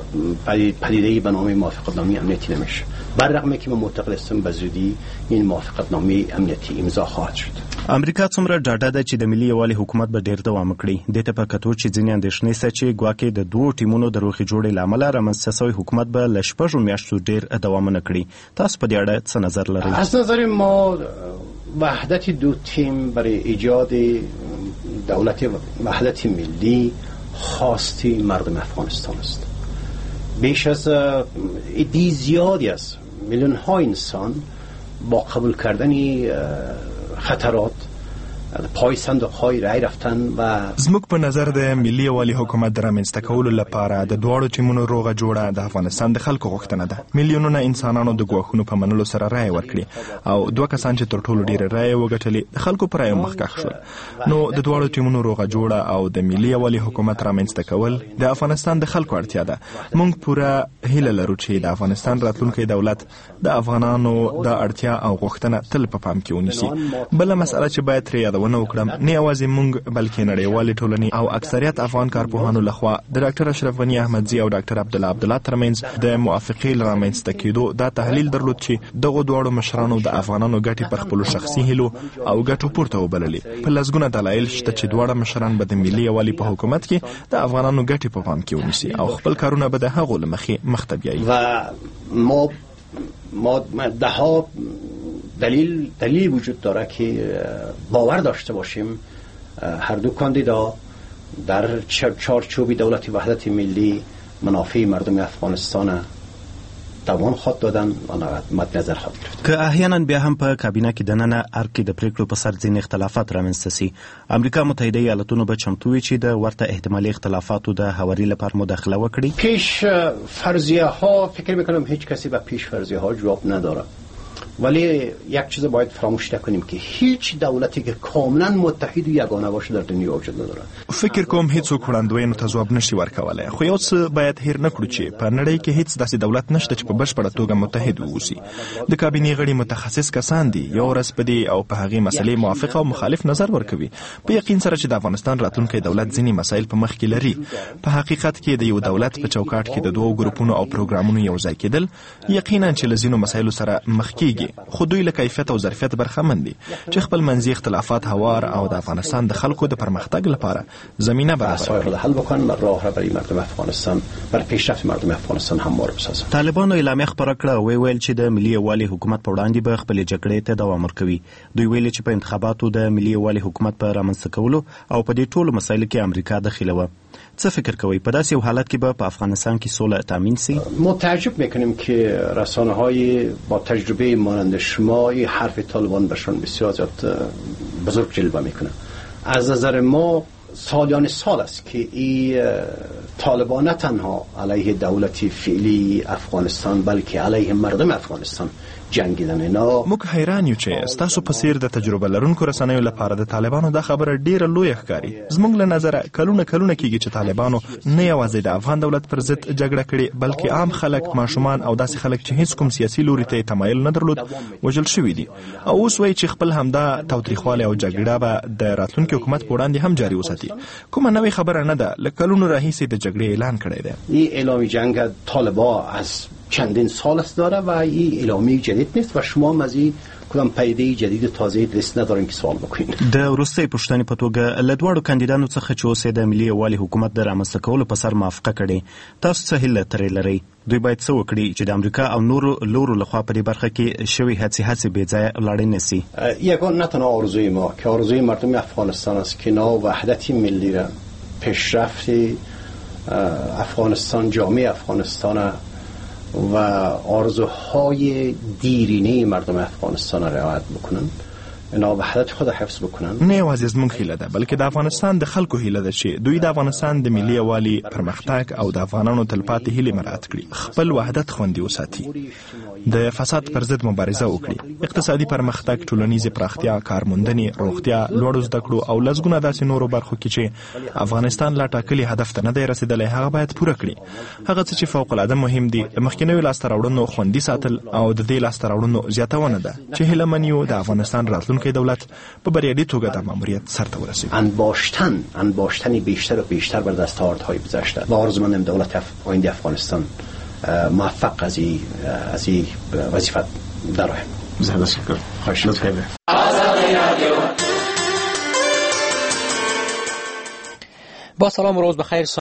پدیده به نام موافقتنامه امنیتی نمیشه. بر رغم که من معتقد هستم به زودی این موافقتنامه امنیتی امضا خواهد شد. امریکا څومره ډاډه ده چې د ملي یووالي حکومت به ډیر دوام وکړي. دې ته په کتو چې ځینې اندېښنې شته چې ګواکې د دوو ټیمونو د روغې جوړې له امله رامنځته شوی حکومت به له شپږو میاشتو ډیر دوام نه کړي. تاسو په دې اړه څه نظر لرئ؟ از نظر ما وحدت دو تیم برای ایجاد دولت وحدت ملی خواستی مردم افغانستان است. بیش از عده زیادی از میلیون ها انسان با قبول کردن خطرات پای صندوق های رای رفتن و زموږ په نظر د ملي یووالي حکومت د رامنځته کولو لپاره د دواړو ټیمونو روغه جوړه د افغانستان د خلکو غوښتنه ده. میلیونونه انسانانو د ګواښونو په منلو سره رای ورکړي او دوه کسان چې تر ټولو ډیره رای وګټلې د خلکو پر رای مخکښ شول. نو د دواړو ټیمونو روغه جوړه او د ملي یووالي حکومت رامنځته کول د افغانستان د خلکو اړتیا ده. موږ پوره هیله لرو چې د افغانستان راتلونکی دولت د افغانانو د اړتیا او غوښتنه تل په پام کې ونیسي. بل مسله چې باید ترې ونه وکړم نه یوازې موږ بلکې نړیوالې ټولنې او اکثریت افغان کارپوهانو لخوا د ډاکټر اشرف غني احمدزي او ډاکټر عبدالله عبدالله ترمنځ د موافقې رامنځته کېدو دا تحلیل درلود چې دغو دواړو مشرانو د افغانانو ګټې پر خپلو شخصي هیلو او ګټو پورته وبللې. په لسګونه دلایل شته چې دواړه مشران به د ملي یووالي په حکومت کې د افغانانو ګټې په پام کې ونیسي او خپل کارونه به د هغو له مخې مخته بیایي. و ما ما دهها دلیل دلیل وجود داره که باور داشته باشیم هر دو کاندیدا در چارچوب دولت وحدت ملی منافع مردم افغانستان دوام خود دادن و مد نظر خود گرفت. که احیانا بیا هم په کابینه کې دننه ارګ د پریکړو په سر ځینې اختلافات رامنځته سي. امریکا متحده ایالتونو به چمتو وي چې د ورته احتمالي اختلافاتو د هواري لپاره مداخله وکړي. پیش فرضیه ها فکر میکنم هیچ کسی به پیش فرضیه ها جواب نداره. ولی یک چیز باید فراموش نکنیم که هیچ دولتی که کاملا متحد و یگانه باشه در دنیا وجود نداره. فکر کوم هیڅوک وړاندوینو ته ځواب نشي ورکولای. خو یو څه باید هیر نه کړو چې په نړۍ کې هیڅ داسې دولت نشته چې په بشپړه توګه متحد واوسي. د کابینې غړي متخصص کسان دي یو ورځ په دې او په هغې مسلې موافق او مخالف نظر ورکوي. په یقین سره چې د افغانستان راتلونکی دولت ځینې مسایل په مخ کې لري. په حقیقت کې د یو دولت په چوکاټ کې د دوو ګروپونو او پروګرامونو یو ځای کېدل یقینا چې له ځینو مسایلو سره مخ کېږي. خو دوی له کیفیت او ظرفیت برخمن دي چې خپل منځي اختلافات هوار او د افغانستان د خلکو د پرمختګ لپاره زمینه برابر کړي. حل وکړن راه رهبری مردم افغانستان بر پیشرفت مردم افغانستان هموار بسازه. طالبانو اعلامیه خبره کړه او ویل چې د ملي یووالي حکومت په وړاندې به خپل جګړې ته دوام ورکوي. دوی ویل چې په انتخاباتو د ملي یووالي حکومت په رامنځته کولو او په دې ټولو مسایلو کې امریکا دخیله و. څه فکر کوي په داسې حالت کې به په افغانستان کې سوله تامین سي؟ متعجب میکنیم که رسانه‌های با تجربه مانند شما این حرف طالبان برشان بسیار زیاد بزرگ جلوه میکنه. از نظر ما سالیان سال است که این طالبان نه تنها علیه دولت فعلی افغانستان بلکه علیه مردم افغانستان جنگیدن. اینا موږ حیران یو چې ستاسو په څیر د تجربه لرونکو رسنیو لپاره د طالبانو دا خبره ډیره لویه ښکاري. زموږ له نظره کلونه کلونه کېږي چې طالبانو نه یوازې د افغان دولت پر ضد جګړه کړې بلکې عام خلک، ماشومان او داسې خلک چې هیڅ کوم سیاسي لوري ته تمایل نه درلود وژل شوي دي. او اوس وایي چې خپل همدا تاوتریخوالی او جګړه به د راتلونکي حکومت په وړاندې هم جاري وساتي. کومه نوې خبره نه ده. له کلونو راهیسې د جګړې اعلان کړی دی. این اعلام جنگ طالبان از چندین سال است داره و این اعلامیه جدید نیست و شما هم از این کدام پیده جدید تازه دست ندارین که سوال بکنین. د وروستۍ پوښتنې په توګه له دواړو کاندیدانو څخه چې اوس یې د ملي یووالي حکومت د رامنځته کولو په سر موافقه کړې، تاسو څه هیله ترې لرئ؟ دوی باید څه وکړي چې د امریکا او نورو لورو لخوا په دې برخه کې شوي هڅې هڅې بې ځایه لاړې نه سي؟ یگان نه تنها آرزوی ما که آرزوی مردم افغانستان است که نا وحدت ملی را، پیشرفت افغانستان، جامعه افغانستان و آرزوهای دیرینه مردم افغانستان را رعایت بکنن، اینا وحدت خود حفظ بکنن. نه یوازې زموږ هیله ده بلکې د افغانستان د خلکو هیله ده چې دوی د افغانستان د ملي یووالي، پرمختګ او د افغانانو تلپاتې هیلې مراعات کړي، خپل وحدت خوندي وساتي، د فساد پر ضد مبارزه وکړي، اقتصادي پرمختګ، ټولنیزه پراختیا، کارموندنې، روغتیا، لوړو زده کړو او لسګونه داسې نورو برخو کې چې افغانستان لا ټاکلي هدف ته نه دی رسیدلی هغه باید پوره کړي. هغه څه چې فوق العاده مهم دي د مخکینیو لاسته راوړنو خوندي ساتل او د دې لاسته راوړنو زیاتونه ده چې هیله من یو د افغانستان راتلونکی دولت په بریالي توګه د ماموریت سرته ورسوي. انباشتن انباشتن بیشتر و بیشتر بر دستاوردهای گذشته و آرزومندم دولت اف... آینده افغانستان موفق از این از این وظیفه درآید. زیاده شکر. خوش خیلی. با سلام و روز بخیر.